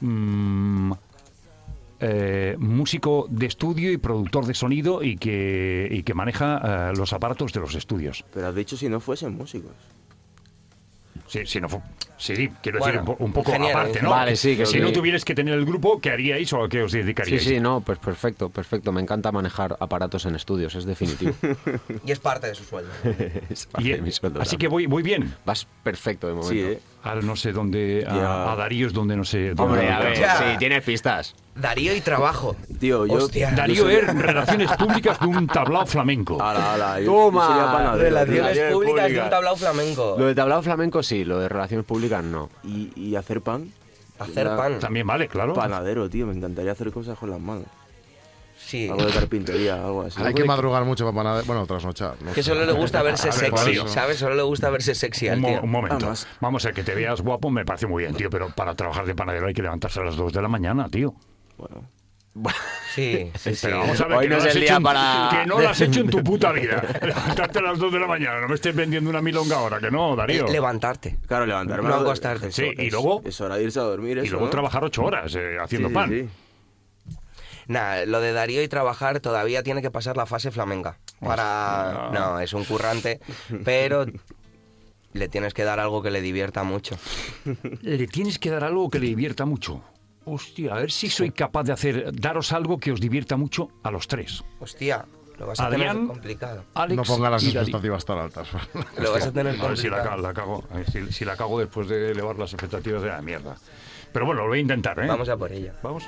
músico de estudio y productor de sonido y que maneja los aparatos de los estudios. Pero has dicho si no fuesen músicos. Sí, quiero Bueno, decir un poco ingeniero, aparte, ¿no? Vale, sí, que si sí. no tuvierais que tener el grupo, ¿qué haríais o a qué os dedicaríais? Sí, no, pues perfecto. Me encanta manejar aparatos en estudios, es definitivo. Y es parte de su sueldo. Es parte de mi sueldo Así que también. voy bien. Vas perfecto de momento. Sí, Ahora no sé dónde... Ya. A Darío es donde no sé... dónde Hombre, lo a ver, tengo. Ya. sí, tienes pistas. Darío y trabajo. Tío, yo... Hostia. Darío es Relaciones Públicas de un tablao flamenco. Ala, Toma, yo sería panadero, Relaciones tío. públicas de un tablao flamenco. Lo de tablao flamenco sí, lo de relaciones públicas no. Y hacer pan. Hacer Una- pan. También vale, claro. Panadero, tío. Me encantaría hacer cosas con las manos. Sí. Algo de carpintería, algo así. Hay que madrugar mucho para panadero. Bueno, trasnochar. No Que sé. solo le gusta verse A ver, sexy, tío. ¿sabes? Solo le gusta verse sexy al tío. Un momento. Además. Vamos a que te veas guapo, me parece muy bien, tío, pero para trabajar de panadero hay que levantarse a las 2 de la mañana, tío. Bueno. Sí, sí, sí. Pero vamos a ver Hoy que no no, es lo has el hecho día para- que no lo has hecho en tu puta vida. Levantarte a las 2 de la mañana, no me estés vendiendo una milonga ahora, que no, Darío. Levantarte. Claro, levantarme. No a- acostarte. Sí, y luego, Es hora de irse a dormir, eso, y luego ¿no? trabajar 8 horas haciendo Sí, pan. sí. Nada, lo de Darío y trabajar todavía tiene que pasar la fase flamenca. Para... No, es un currante, pero le tienes que dar algo que le divierta mucho. Le tienes que dar algo que le divierta mucho. Hostia, a ver si soy capaz de daros algo que os divierta mucho a los tres. Hostia, lo vas a Adrián, tener complicado. Alex No ponga las y Darío. expectativas tan altas. Lo vas a tener A ver si complicado. la cago. A ver si la cago después de elevar las expectativas de la mierda. Pero bueno, lo voy a intentar, ¿eh? Vamos a por ella. Vamos.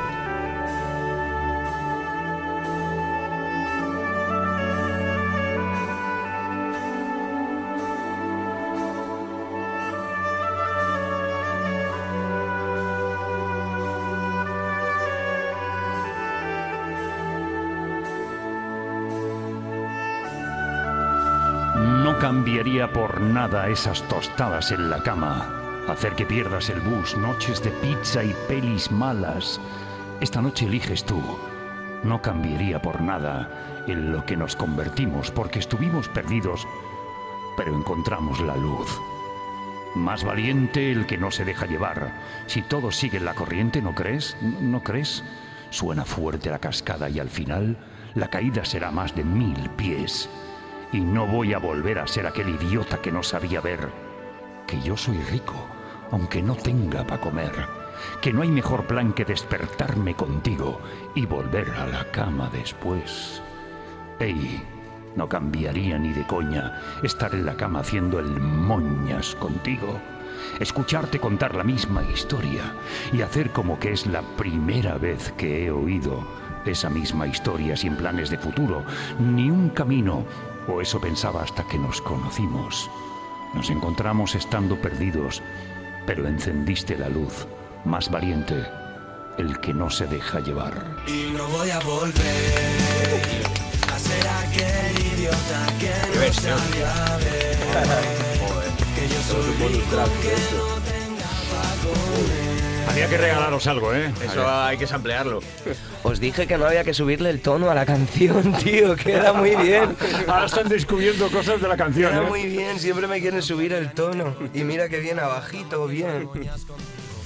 No cambiaría por nada esas tostadas en la cama, hacer que pierdas el bus, noches de pizza y pelis malas. Esta noche eliges tú. No cambiaría por nada en lo que nos convertimos, porque estuvimos perdidos, pero encontramos la luz. Más valiente el que no se deja llevar. Si todo sigue la corriente, ¿no crees? ¿No crees? Suena fuerte la cascada y al final la caída será más de 1000 pies. Y no voy a volver a ser aquel idiota que no sabía ver que yo soy rico, aunque no tenga para comer. Que no hay mejor plan que despertarme contigo y volver a la cama después. Ey, no cambiaría ni de coña estar en la cama haciendo el moñas contigo. Escucharte contar la misma historia y hacer como que es la primera vez que he oído esa misma historia sin planes de futuro, ni un camino, o eso pensaba hasta que nos conocimos. Nos encontramos estando perdidos, pero encendiste la luz. Más valiente, el que no se deja llevar. Y no voy a volver a ser aquel idiota que no sabía ver. Que yo soy rico, que no tenga pa' comer. Había que regalaros algo, ¿eh? Eso hay que samplearlo. Os dije que no había que subirle el tono a la canción, tío. Queda muy bien. Ahora están descubriendo cosas de la canción, Queda ¿eh? muy bien. Siempre me quieren subir el tono. Y mira que bien abajito, bien.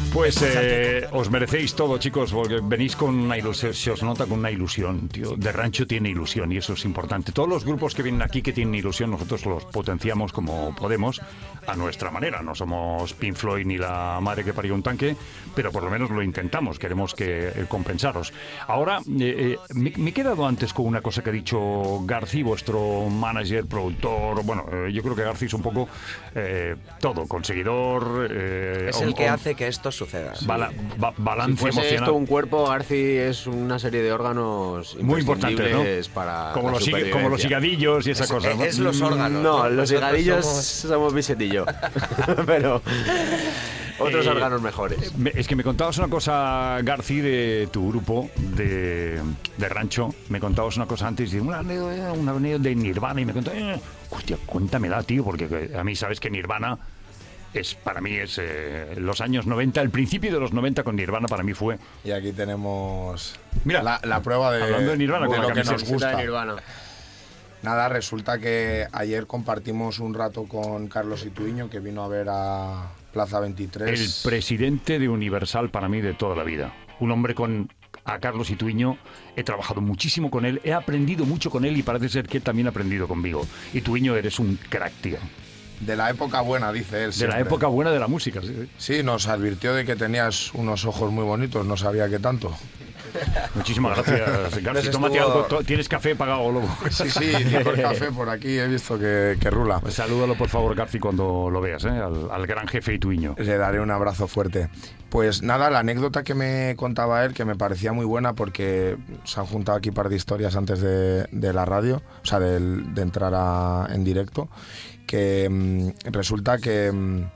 Pues os merecéis todo, chicos, porque venís con una ilusión, se os nota con una ilusión, tío. De Rancho tiene ilusión y eso es importante. Todos los grupos que vienen aquí que tienen ilusión, nosotros los potenciamos como podemos, a nuestra manera. No somos Pink Floyd ni la madre que parió un tanque, pero por lo menos lo intentamos, queremos compensaros. Ahora, me he quedado antes con una cosa que ha dicho Garci, vuestro manager, productor. Bueno, yo creo que Garci es un poco todo, conseguidor. Es el que hace que esto suceda. Balance si fuese emocional. esto un cuerpo, Garci es una serie de órganos muy importantes, ¿no? Para como los higadillos y esa cosa, ¿no? Es los órganos. No, los higadillos somos bisetillo. Pero otros órganos mejores. Es que me contabas una cosa, Garci, de tu grupo de Rancho. Me contabas una cosa antes, de una anécdota de Nirvana, y me contabas, hostia, cuéntamela, tío, porque a mí sabes que Nirvana para mí es los años 90, el principio de los 90 con Nirvana para mí fue. Y aquí tenemos, mira, la prueba de, hablando de Nirvana, de lo que nos gusta. De Nirvana. Nada, resulta que ayer compartimos un rato con Carlos Ituiño, que vino a ver a Plaza 23. El presidente de Universal para mí de toda la vida. Un hombre a Carlos Ituiño, he trabajado muchísimo con él, he aprendido mucho con él y parece ser que él también ha aprendido conmigo. Ituiño, eres un crack, tío. De la época buena, dice él. De la época buena de la música, sí. Sí, nos advirtió de que tenías unos ojos muy bonitos, no sabía qué tanto. Muchísimas gracias, Garci. Tómate algo, ¿tienes café pagado, loco? Sí, por café por aquí, he visto que rula. Pues salúdalo, por favor, Garci, cuando lo veas, al gran jefe Ituiño. Le daré un abrazo fuerte. Pues nada, la anécdota que me contaba él, que me parecía muy buena, porque se han juntado aquí un par de historias antes de la radio, o sea, de entrar en directo, que resulta que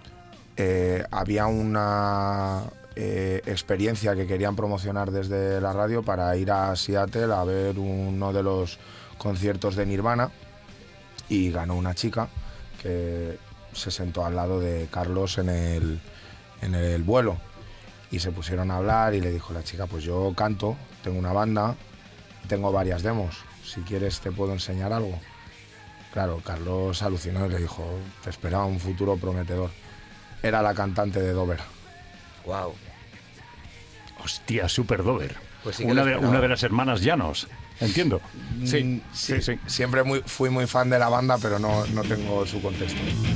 había una experiencia que querían promocionar desde la radio para ir a Seattle a ver uno de los conciertos de Nirvana, y ganó una chica que se sentó al lado de Carlos en el vuelo, y se pusieron a hablar y le dijo la chica, pues yo canto, tengo una banda, tengo varias demos, si quieres te puedo enseñar algo. Claro, Carlos alucinó y le dijo, te esperaba un futuro prometedor. Era la cantante de Dover. Wow. Hostia, Super Dover. Pues sí, una de las hermanas Llanos. Entiendo. Sí. Siempre fui muy fan de la banda, pero no tengo su contexto.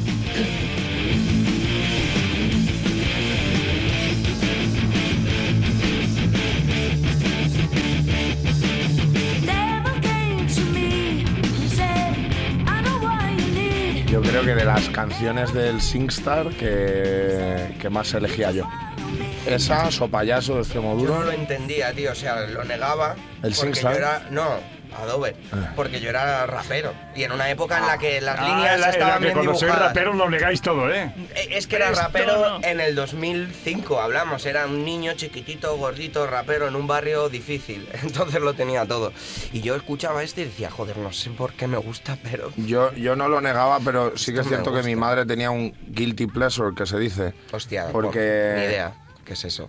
Yo creo que de las canciones del SingStar que más elegía yo. Esa, Sopayaso de Extremoduro. Yo no lo entendía, tío, o sea, lo negaba. ¿El SingStar? No, a Dover, porque yo era rapero. Y en una época en la que las líneas estaban bien cuando dibujadas. Soy rapero lo negáis todo, ¿eh? Es que era rapero en el 2005, hablamos. Era un niño chiquitito, gordito, rapero en un barrio difícil. Entonces lo tenía todo. Y yo escuchaba esto y decía, joder, no sé por qué me gusta, pero... Yo no lo negaba, pero sí que es cierto que mi madre tenía un guilty pleasure, que se dice. Hostia, porque... ni idea. ¿Qué es eso?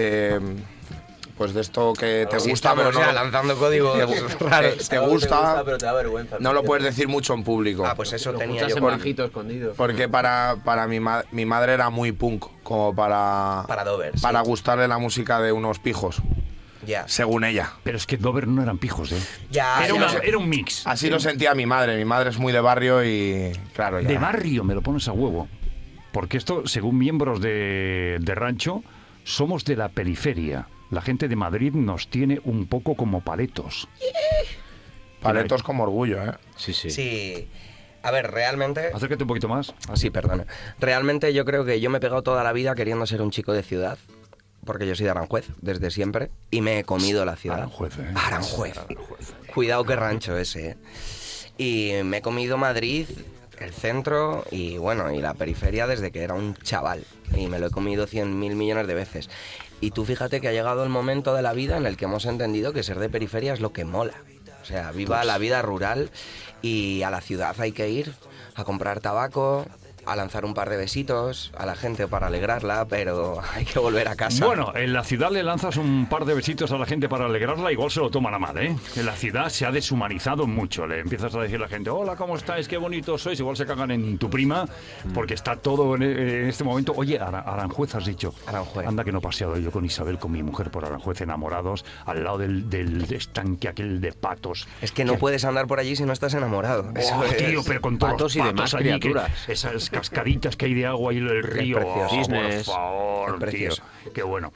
Pues de esto que te Sí, gusta, pero no, lanzando códigos raros. Te gusta, pero te da vergüenza. no lo puedes decir mucho en público. Ah, pues eso tenía yo. Escondido. Porque para mi madre era muy punk, como para Dover, para sí. gustarle la música de unos pijos. Ya. Según ella. Pero es que Dover no eran pijos, ¿eh? Ya, Era un mix. Así lo sentía mi madre. Mi madre es muy de barrio y claro, ya. De barrio, me lo pones a huevo. Porque esto, según miembros de Rancho, somos de la periferia. La gente de Madrid nos tiene un poco como paletos. Paletos como orgullo, ¿eh? Sí. Sí. A ver, realmente... Acércate un poquito más. Sí, perdona. Realmente yo creo que yo me he pegado toda la vida queriendo ser un chico de ciudad. Porque yo soy de Aranjuez, desde siempre. Y me he comido la ciudad. Aranjuez, ¿eh? Aranjuez. Cuidado que rancho ese, ¿eh? Y me he comido Madrid, el centro y bueno, y la periferia desde que era un chaval. Y me lo he comido 100.000 millones de veces. Y tú fíjate que ha llegado el momento de la vida en el que hemos entendido que ser de periferia es lo que mola. O sea, viva la vida rural y a la ciudad hay que ir a comprar tabaco, a lanzar un par de besitos a la gente para alegrarla, pero hay que volver a casa. Bueno, en la ciudad le lanzas un par de besitos a la gente para alegrarla, igual se lo toman a mal, ¿eh? En la ciudad se ha deshumanizado mucho. Le empiezas a decir a la gente, hola, ¿cómo estáis? Qué bonitos sois. Igual se cagan en tu prima, porque está todo en este momento. Oye, Aranjuez has dicho. Aranjuez. Anda que no he paseado yo con Isabel, con mi mujer por Aranjuez, enamorados, al lado del estanque aquel de patos. Es que no puedes andar por allí si no estás enamorado. Oh, tío, pero con todos patos los y demás allí, criaturas. esas cascaditas que hay de agua y el río. precioso. Oh, Cisnes. por favor, Es precioso. tío. Qué bueno.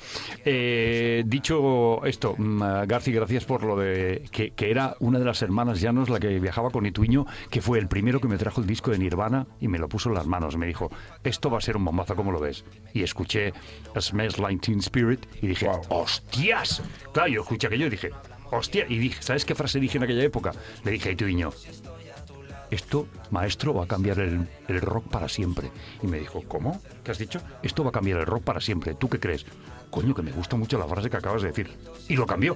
Dicho esto, Garci, gracias por lo de que era una de las hermanas Llanos la que viajaba con Ituiño, que fue el primero que me trajo el disco de Nirvana y me lo puso en las manos. Me dijo, esto va a ser un bombazo, ¿cómo lo ves? Y escuché Smells Like Teen Spirit y dije, ¡hostias! Claro, yo escuché aquello y dije, ¡hostia! Y dije, ¿sabes qué frase dije en aquella época? Le dije a Ituiño, esto, maestro, va a cambiar el rock para siempre. Y me dijo, ¿cómo? ¿Qué has dicho? Esto va a cambiar el rock para siempre. ¿Tú qué crees? Coño, que me gusta mucho la frase que acabas de decir. Y lo cambió.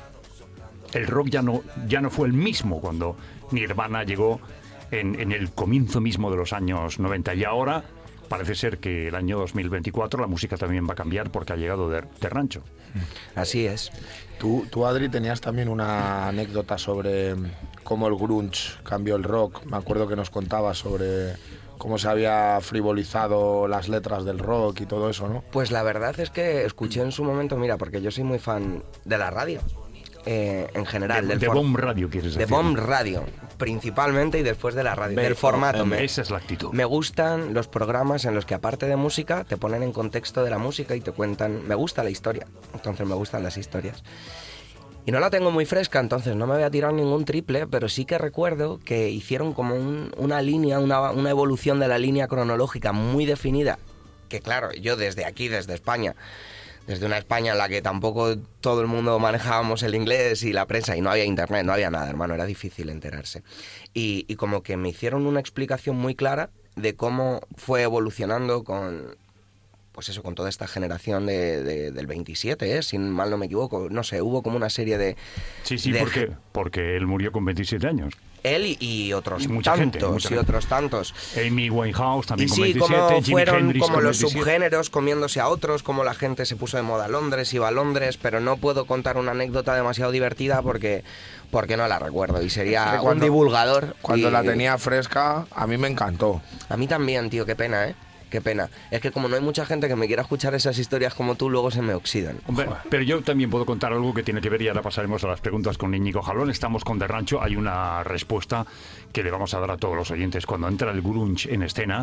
El rock ya no fue el mismo cuando Nirvana llegó en el comienzo mismo de los años 90. Y ahora parece ser que el año 2024 la música también va a cambiar porque ha llegado de rancho. Así es. Tú, Adri, tenías también una anécdota sobre cómo el grunge cambió el rock. Me acuerdo que nos contabas sobre cómo se había frivolizado las letras del rock y todo eso, ¿no? Pues la verdad es que escuché en su momento, mira, porque yo soy muy fan de la radio. En general. De Bomb Radio, quieres decir. De Bomb Radio, principalmente, y después de la radio. Del formato. Esa es la actitud. Me gustan los programas en los que, aparte de música, te ponen en contexto de la música y te cuentan... Me gusta la historia, entonces me gustan las historias. Y no la tengo muy fresca, entonces no me voy a tirar ningún triple, pero sí que recuerdo que hicieron como una línea, una evolución de la línea cronológica muy definida, que claro, yo desde aquí, desde España... Desde una España en la que tampoco todo el mundo manejábamos el inglés y la prensa, y no había internet, no había nada, hermano, era difícil enterarse. Y como que me hicieron una explicación muy clara de cómo fue evolucionando con, pues eso, con toda esta generación del 27, si mal no me equivoco. No sé, hubo como una serie de... Sí, porque él murió con 27 años. Él y otros mucha tantos, gente. Otros tantos. Amy Winehouse también con sí, 27, como Jimi fueron Hendrix como con los 27. subgéneros comiéndose a otros, como la gente se puso de moda Londres, iba a Londres, pero no puedo contar una anécdota demasiado divertida porque no la recuerdo y sería un divulgador. Cuando la tenía fresca, a mí me encantó. A mí también, tío, qué pena, ¿eh? Qué pena. Es que como no hay mucha gente que me quiera escuchar esas historias como tú, luego se me oxidan. Hombre, pero yo también puedo contar algo que tiene que ver, y ahora pasaremos a las preguntas con Íñigo Jalón. Estamos con De Rancho. Hay una respuesta que le vamos a dar a todos los oyentes. Cuando entra el grunge en escena,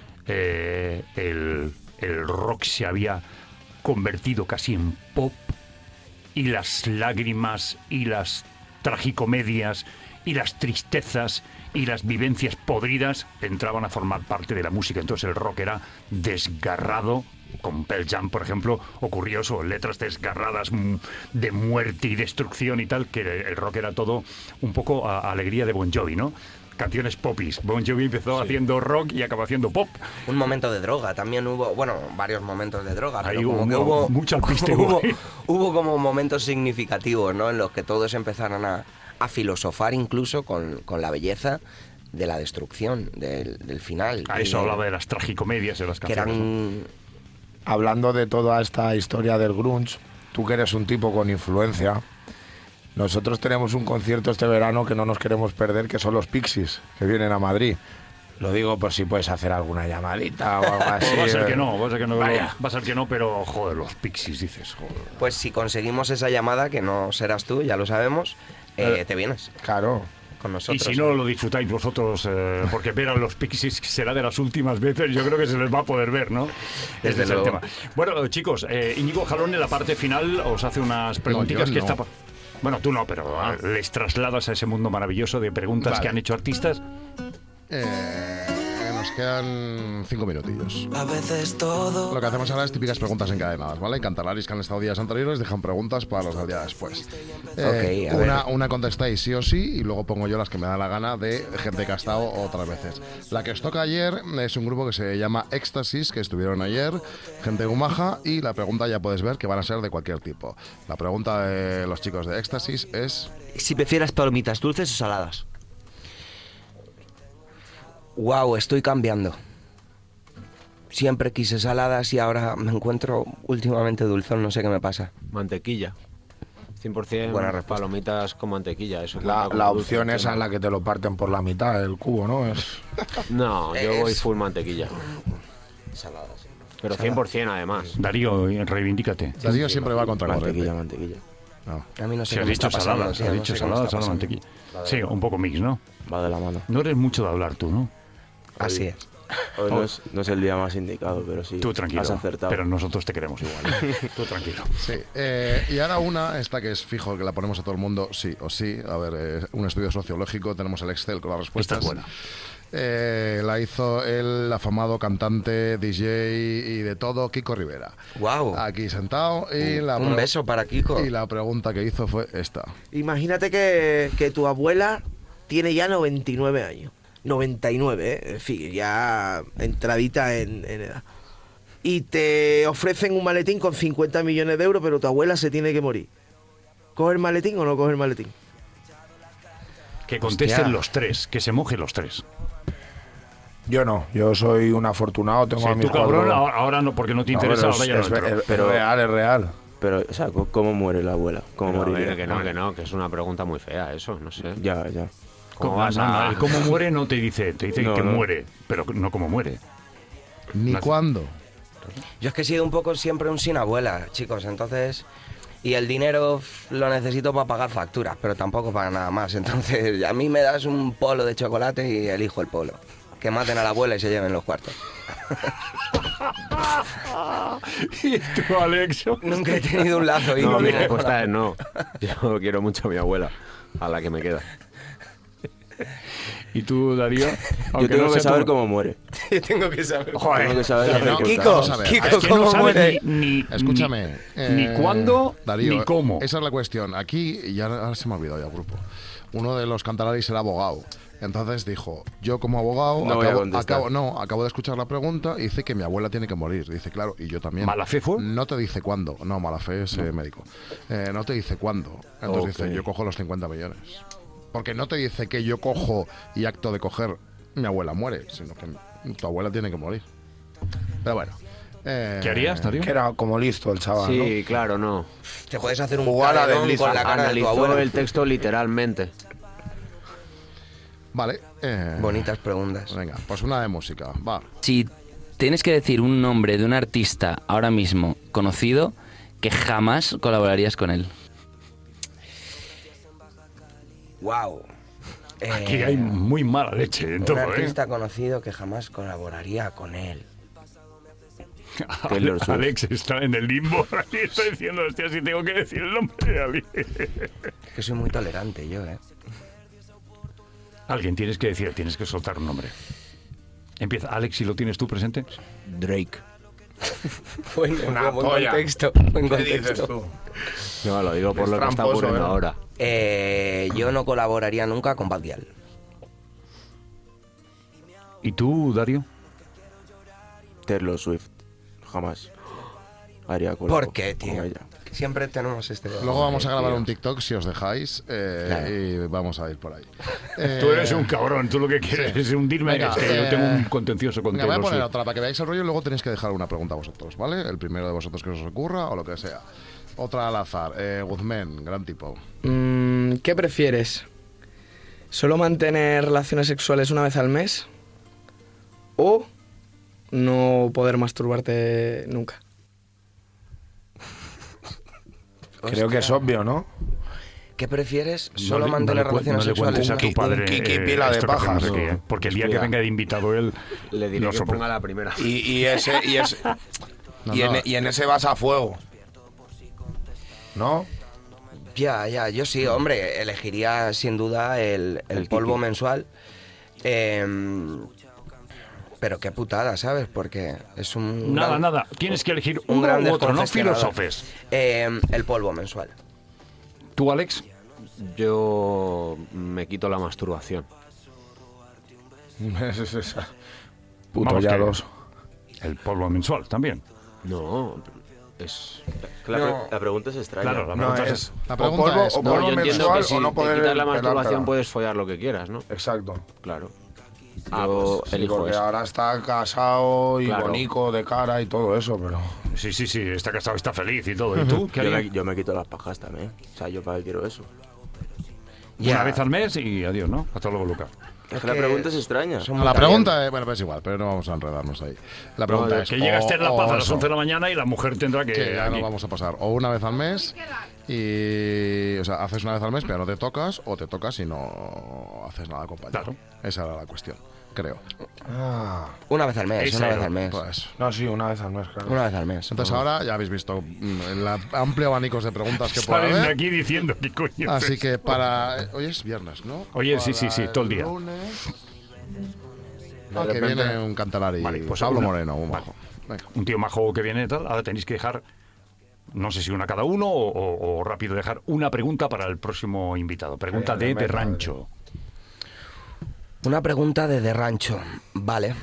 el rock se había convertido casi en pop, y las lágrimas y las tragicomedias y las tristezas y las vivencias podridas entraban a formar parte de la música. Entonces el rock era desgarrado. Con Pearl Jam, por ejemplo, ocurrió eso, letras desgarradas de muerte y destrucción y tal, que el rock era todo un poco a alegría de Bon Jovi, ¿no? Canciones popis. Bon Jovi empezó haciendo rock y acabó haciendo pop. Un momento de droga, también hubo, bueno, varios momentos de droga, pero ahí como que hubo mucho alpiste. hubo como momentos significativos, ¿no? En los que todos empezaron a filosofar incluso con la belleza de la destrucción, del final. A eso hablaba de las tragicomedias de las canciones. Hablando de toda esta historia del grunge, tú que eres un tipo con influencia, nosotros tenemos un concierto este verano que no nos queremos perder, que son los Pixies, que vienen a Madrid. Lo digo por si puedes hacer alguna llamadita o algo así. Va a ser que no, va a ser que no, pero joder, los Pixies, dices, joder. Pues si conseguimos esa llamada, que no serás tú, ya lo sabemos, te vienes. Claro. Con nosotros. Y si no lo disfrutáis vosotros, porque ver a los Pixies será de las últimas veces, yo creo que se les va a poder ver, ¿no? Desde es el tema. Bueno, chicos, Íñigo Jalón en la parte final os hace unas preguntitas que está... Bueno, tú no, pero les trasladas a ese mundo maravilloso de preguntas que han hecho artistas. Nos quedan 5 minutillos. A veces todo. Lo que hacemos ahora es típicas preguntas encadenadas, ¿vale? Cantalaris que han estado días anteriores dejan preguntas para los del día después. Una contestáis sí o sí, y luego pongo yo las que me da la gana de gente que ha estado otras veces. La que os toca ayer es un grupo que se llama Éxtasis, que estuvieron ayer, gente humaja, y la pregunta ya puedes ver que van a ser de cualquier tipo. La pregunta de los chicos de Éxtasis es... Si prefieres palomitas dulces o saladas. Wow, estoy cambiando. siempre quise saladas y ahora me encuentro últimamente dulzón, no sé qué me pasa. Mantequilla. 100% Buena respuesta. palomitas con mantequilla. Eso La cuenta como opción dulce, esa en la que te lo parten por la mitad, el cubo, ¿no? No, yo voy full mantequilla. Saladas. Pero 100% además. Darío, reivindícate. Darío siempre va contra corriente. Mantequilla. A mí no sé Si qué has me está dicho pasando, saladas, tío, has no dicho sé qué me saladas, está salada, pasando. mantequilla. Sí, un poco mix, ¿no? Va de la mano. No eres mucho de hablar tú, ¿no? Así es. Hoy no es el día más indicado, pero sí. Tú tranquilo, Has acertado. pero nosotros te queremos igual. Tú tranquilo. Sí, y ahora esta que es fijo, que la ponemos a todo el mundo, sí o sí. A ver, un estudio sociológico, tenemos el Excel con las respuestas. Esta es buena. La hizo el afamado cantante, DJ y de todo, Kiko Rivera. Wow. Aquí sentado y Un beso para Kiko. Y la pregunta que hizo fue esta. Imagínate que tu abuela tiene ya 99 años. 99, en fin, ya entradita en edad. Y te ofrecen un maletín con 50 millones de euros, pero tu abuela se tiene que morir. ¿Coge el maletín o no coge el maletín? Que contesten Hostia. los tres, que se mojen los tres. Yo no, yo soy un afortunado, tengo Sí, a mis tú, cabrón, cuatro- ahora no, porque no te No, interesa, pero ahora ya no entro. es real, es real. Pero, o sea, ¿cómo muere la abuela? ¿Cómo Pero, a moriría? ver, que no, que es una pregunta muy fea eso, no sé. Ya. ¿Cómo vas No, a...? el cómo muere no te dice que No. muere, pero no cómo muere. Ni No sé. cuándo. Yo es que he sido un poco siempre un sin abuela, chicos, entonces... Y el dinero lo necesito para pagar facturas, pero tampoco para nada más. Entonces, a mí me das un polo de chocolate y elijo el polo. Que maten a la abuela y se lleven los cuartos. ¿Y tú, Alex? Nunca he tenido un lazo. No, mi íntimo respuesta es no. Yo quiero mucho a mi abuela, a la que me queda. ¿Y tú, Darío? Yo tengo que saber cómo muere. Yo tengo que saber. Joder. Tengo que saber la No, circunstancia. vamos a ver. Kiko, Es que no ¿cómo sabes muere? ni Escúchame. ni cuándo, Darío, ni cómo. Esa es la cuestión. Aquí, ya ahora se me ha olvidado ya el grupo. Uno de los cantalaris era abogado. Entonces dijo, yo como abogado No voy a contestar. acabo de escuchar la pregunta y dice que mi abuela tiene que morir. Dice, claro, y yo también. ¿Mala fe fue? No te dice cuándo. No, mala fe es médico. No te dice cuándo. Entonces Ok. dice, yo cojo los 50 millones. Porque no te dice que yo cojo y acto de coger, mi abuela muere, sino que tu abuela tiene que morir. Pero bueno. ¿Qué harías, Darío? Que era como listo el chaval, Sí, claro, no. Te puedes hacer un Jugar a cadenón deslizar. con la cara de tu Analizó abuela. el texto literalmente. Vale. Bonitas preguntas. Venga, pues una de música. Va. Si tienes que decir un nombre de un artista ahora mismo conocido que jamás colaborarías con él. Wow. Aquí hay muy mala leche en Un todo, ¿eh? artista conocido que jamás colaboraría con él. Taylor Swift. Alex está en el limbo y está diciendo, hostia, si tengo que decir el nombre de alguien. Es que soy muy tolerante yo, ¿eh? Alguien tienes que decir, tienes que soltar un nombre. Empieza, Alex, si lo tienes tú presente. Drake. Una buen polla. contexto. Buen ¿Qué dices contexto. tú? No, lo digo por Es lo que está tramposo, ocurriendo ¿eh? ahora. Yo no colaboraría nunca con Bad Gyal. ¿Y tú, Darío? Taylor Swift. Jamás. Haría colabo ¿Por qué, tío? con ella. Siempre tenemos este... Luego vamos a grabar tío. un TikTok, si os dejáis, y vamos a ir por ahí. Tú eres un cabrón, tú lo que quieres es hundirme. Venga, Es que yo tengo un contencioso con Venga, voy a Taylor poner Swift. otra para que veáis el rollo y luego tenéis que dejar una pregunta a vosotros, ¿vale? El primero de vosotros que os ocurra o lo que sea. Otra al azar. Guzmán, gran tipo. ¿Qué prefieres? ¿Solo mantener relaciones sexuales una vez al mes? ¿O no poder masturbarte nunca? Creo que es obvio, ¿no? ¿Qué prefieres? No ¿Solo le- mantener no le cu- relaciones no le cuentes sexuales? a tu padre Un kiki pila de esto que hacemos pajas. aquí, ¿eh? Porque el día que Cuidado. venga de invitado él Le diré lo que sopla. ponga la primera. Y en ese vas a fuego. ¿No? Ya, yo sí, hombre, elegiría sin duda el polvo mensual. Pero qué putada, ¿sabes? Porque es un... Nada. Tienes que elegir un uno gran u otro, no descongestionador. filosofes. El polvo mensual. ¿Tú, Alex? Yo me quito la masturbación. Puto Vamos, ya que- dos. El polvo mensual también. No, es... La pregunta es extraña. Claro, la No, pregunta es es... La o pregunta polvo, es, o no, polvo yo entiendo mensual que si o no te poder quitas la pelar, masturbación pelar. puedes follar lo que quieras, ¿no? Exacto. Claro. Yo elijo porque eso. ahora está casado y Claro. bonito de cara y todo eso, pero... Sí, está casado, está feliz y todo. ¿Y tú? ¿Qué harías? Yo me quito las pajas también. O sea, yo para qué quiero eso. Una vez al mes y adiós, ¿no? Hasta luego, Lucas. Es que la pregunta es extraña. La pregunta es, bueno, pues igual, pero no vamos a enredarnos ahí. La pregunta es... Que llega Esther La Paz a las eso, 11 de la mañana y la mujer tendrá que ya no vamos a pasar. O una vez al mes y... O sea, haces una vez al mes, pero no te tocas, o te tocas y no haces nada acompañado. Claro. Esa era la cuestión, creo. Una vez al mes, Esa una era. vez al mes. Pues, No, sí, una vez al mes, claro. Una vez al mes. entonces ahora ya habéis visto el amplio abanico de preguntas que puede Salen de haber. aquí diciendo qué coño. Así es que esto? para... Hoy es viernes, ¿no? Oye, sí, Para todo el día. lunes... De que repente- viene un Cantalari. Vale, pues Pablo una- Moreno, un vale. bajo. Venga. Un tío majo que viene y tal. Ahora tenéis que dejar, no sé si una cada uno o rápido dejar una pregunta para el próximo invitado. Pregunta de Rancho. Una pregunta de Rancho. Vale.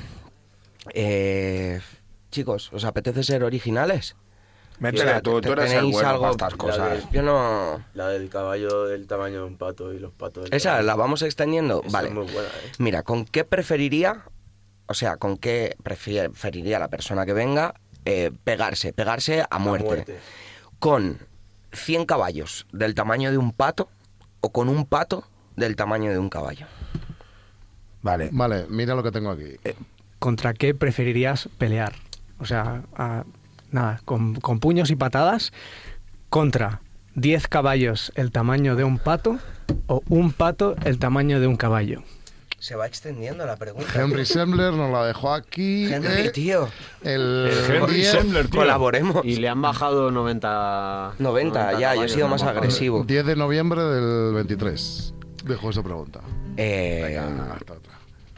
Chicos, ¿os apetece ser originales? Métele, tú eres el ¿tenéis bueno algo? para estas cosas. Yo no... La del caballo del tamaño de un pato y los patos del ¿Esa tamaño. la vamos extendiendo? Esa Vale. es muy buena, ¿eh? Mira, ¿con qué preferiría, o sea, con qué preferiría la persona que venga pegarse a muerte? ¿Con 100 caballos del tamaño de un pato o con un pato del tamaño de un caballo? Vale. Vale, mira lo que tengo aquí. ¿Contra qué preferirías pelear? O sea, nada, con puños y patadas contra 10 caballos el tamaño de un pato o un pato el tamaño de un caballo. Se va extendiendo la pregunta. Henry Sembler nos la dejó aquí. Henry, tío. El Henry 10 Sembler, tío. Colaboremos. Y le han bajado 90... 90, ya, yo he caballos, sido le más han bajado. agresivo. 10 de noviembre del 23. Dejo esa pregunta. Venga, esta otra.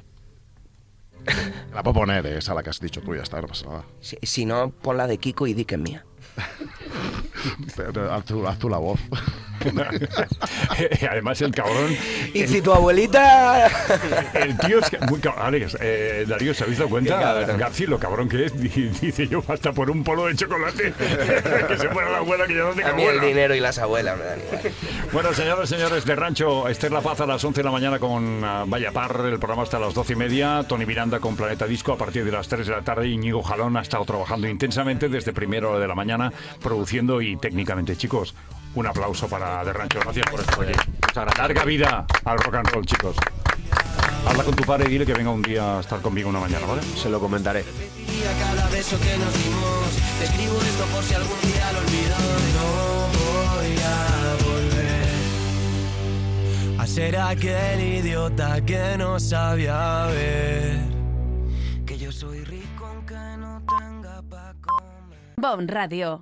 La puedo poner, esa la que has dicho tú, ya está, no pasa nada. Si no, pon la de Kiko y di que es mía. Pero haz tú la voz. Además, el cabrón. Y si tu abuelita... El tío es que, muy Alex, Darío, ¿se habéis dado cuenta? García, lo cabrón que es, dice yo, hasta por un polo de chocolate. Que se fuera la abuela, que ya no tenga A mí el abuela. dinero y las abuelas me dan igual. Bueno, señores de Rancho, Esther La Paz a las 11 de la mañana con Vaya Par, el programa hasta las 12:30, Tony Miranda con Planeta Disco a partir de las 3 de la tarde, Íñigo Jalón ha estado trabajando intensamente desde primera hora de la mañana, produciendo y técnicamente, chicos, un aplauso para De Rancho, gracias por esto. Oye, larga vida al rock and roll, chicos. Habla con tu padre y dile que venga un día a estar conmigo una mañana, ¿vale? Se lo comentaré. Y a cada beso que nos dimos, te escribo esto por si algún día lo olvido. No voy a volver a ser aquel idiota que no sabía ver que yo soy rico aunque no tenga pa' comer. Bon Radio.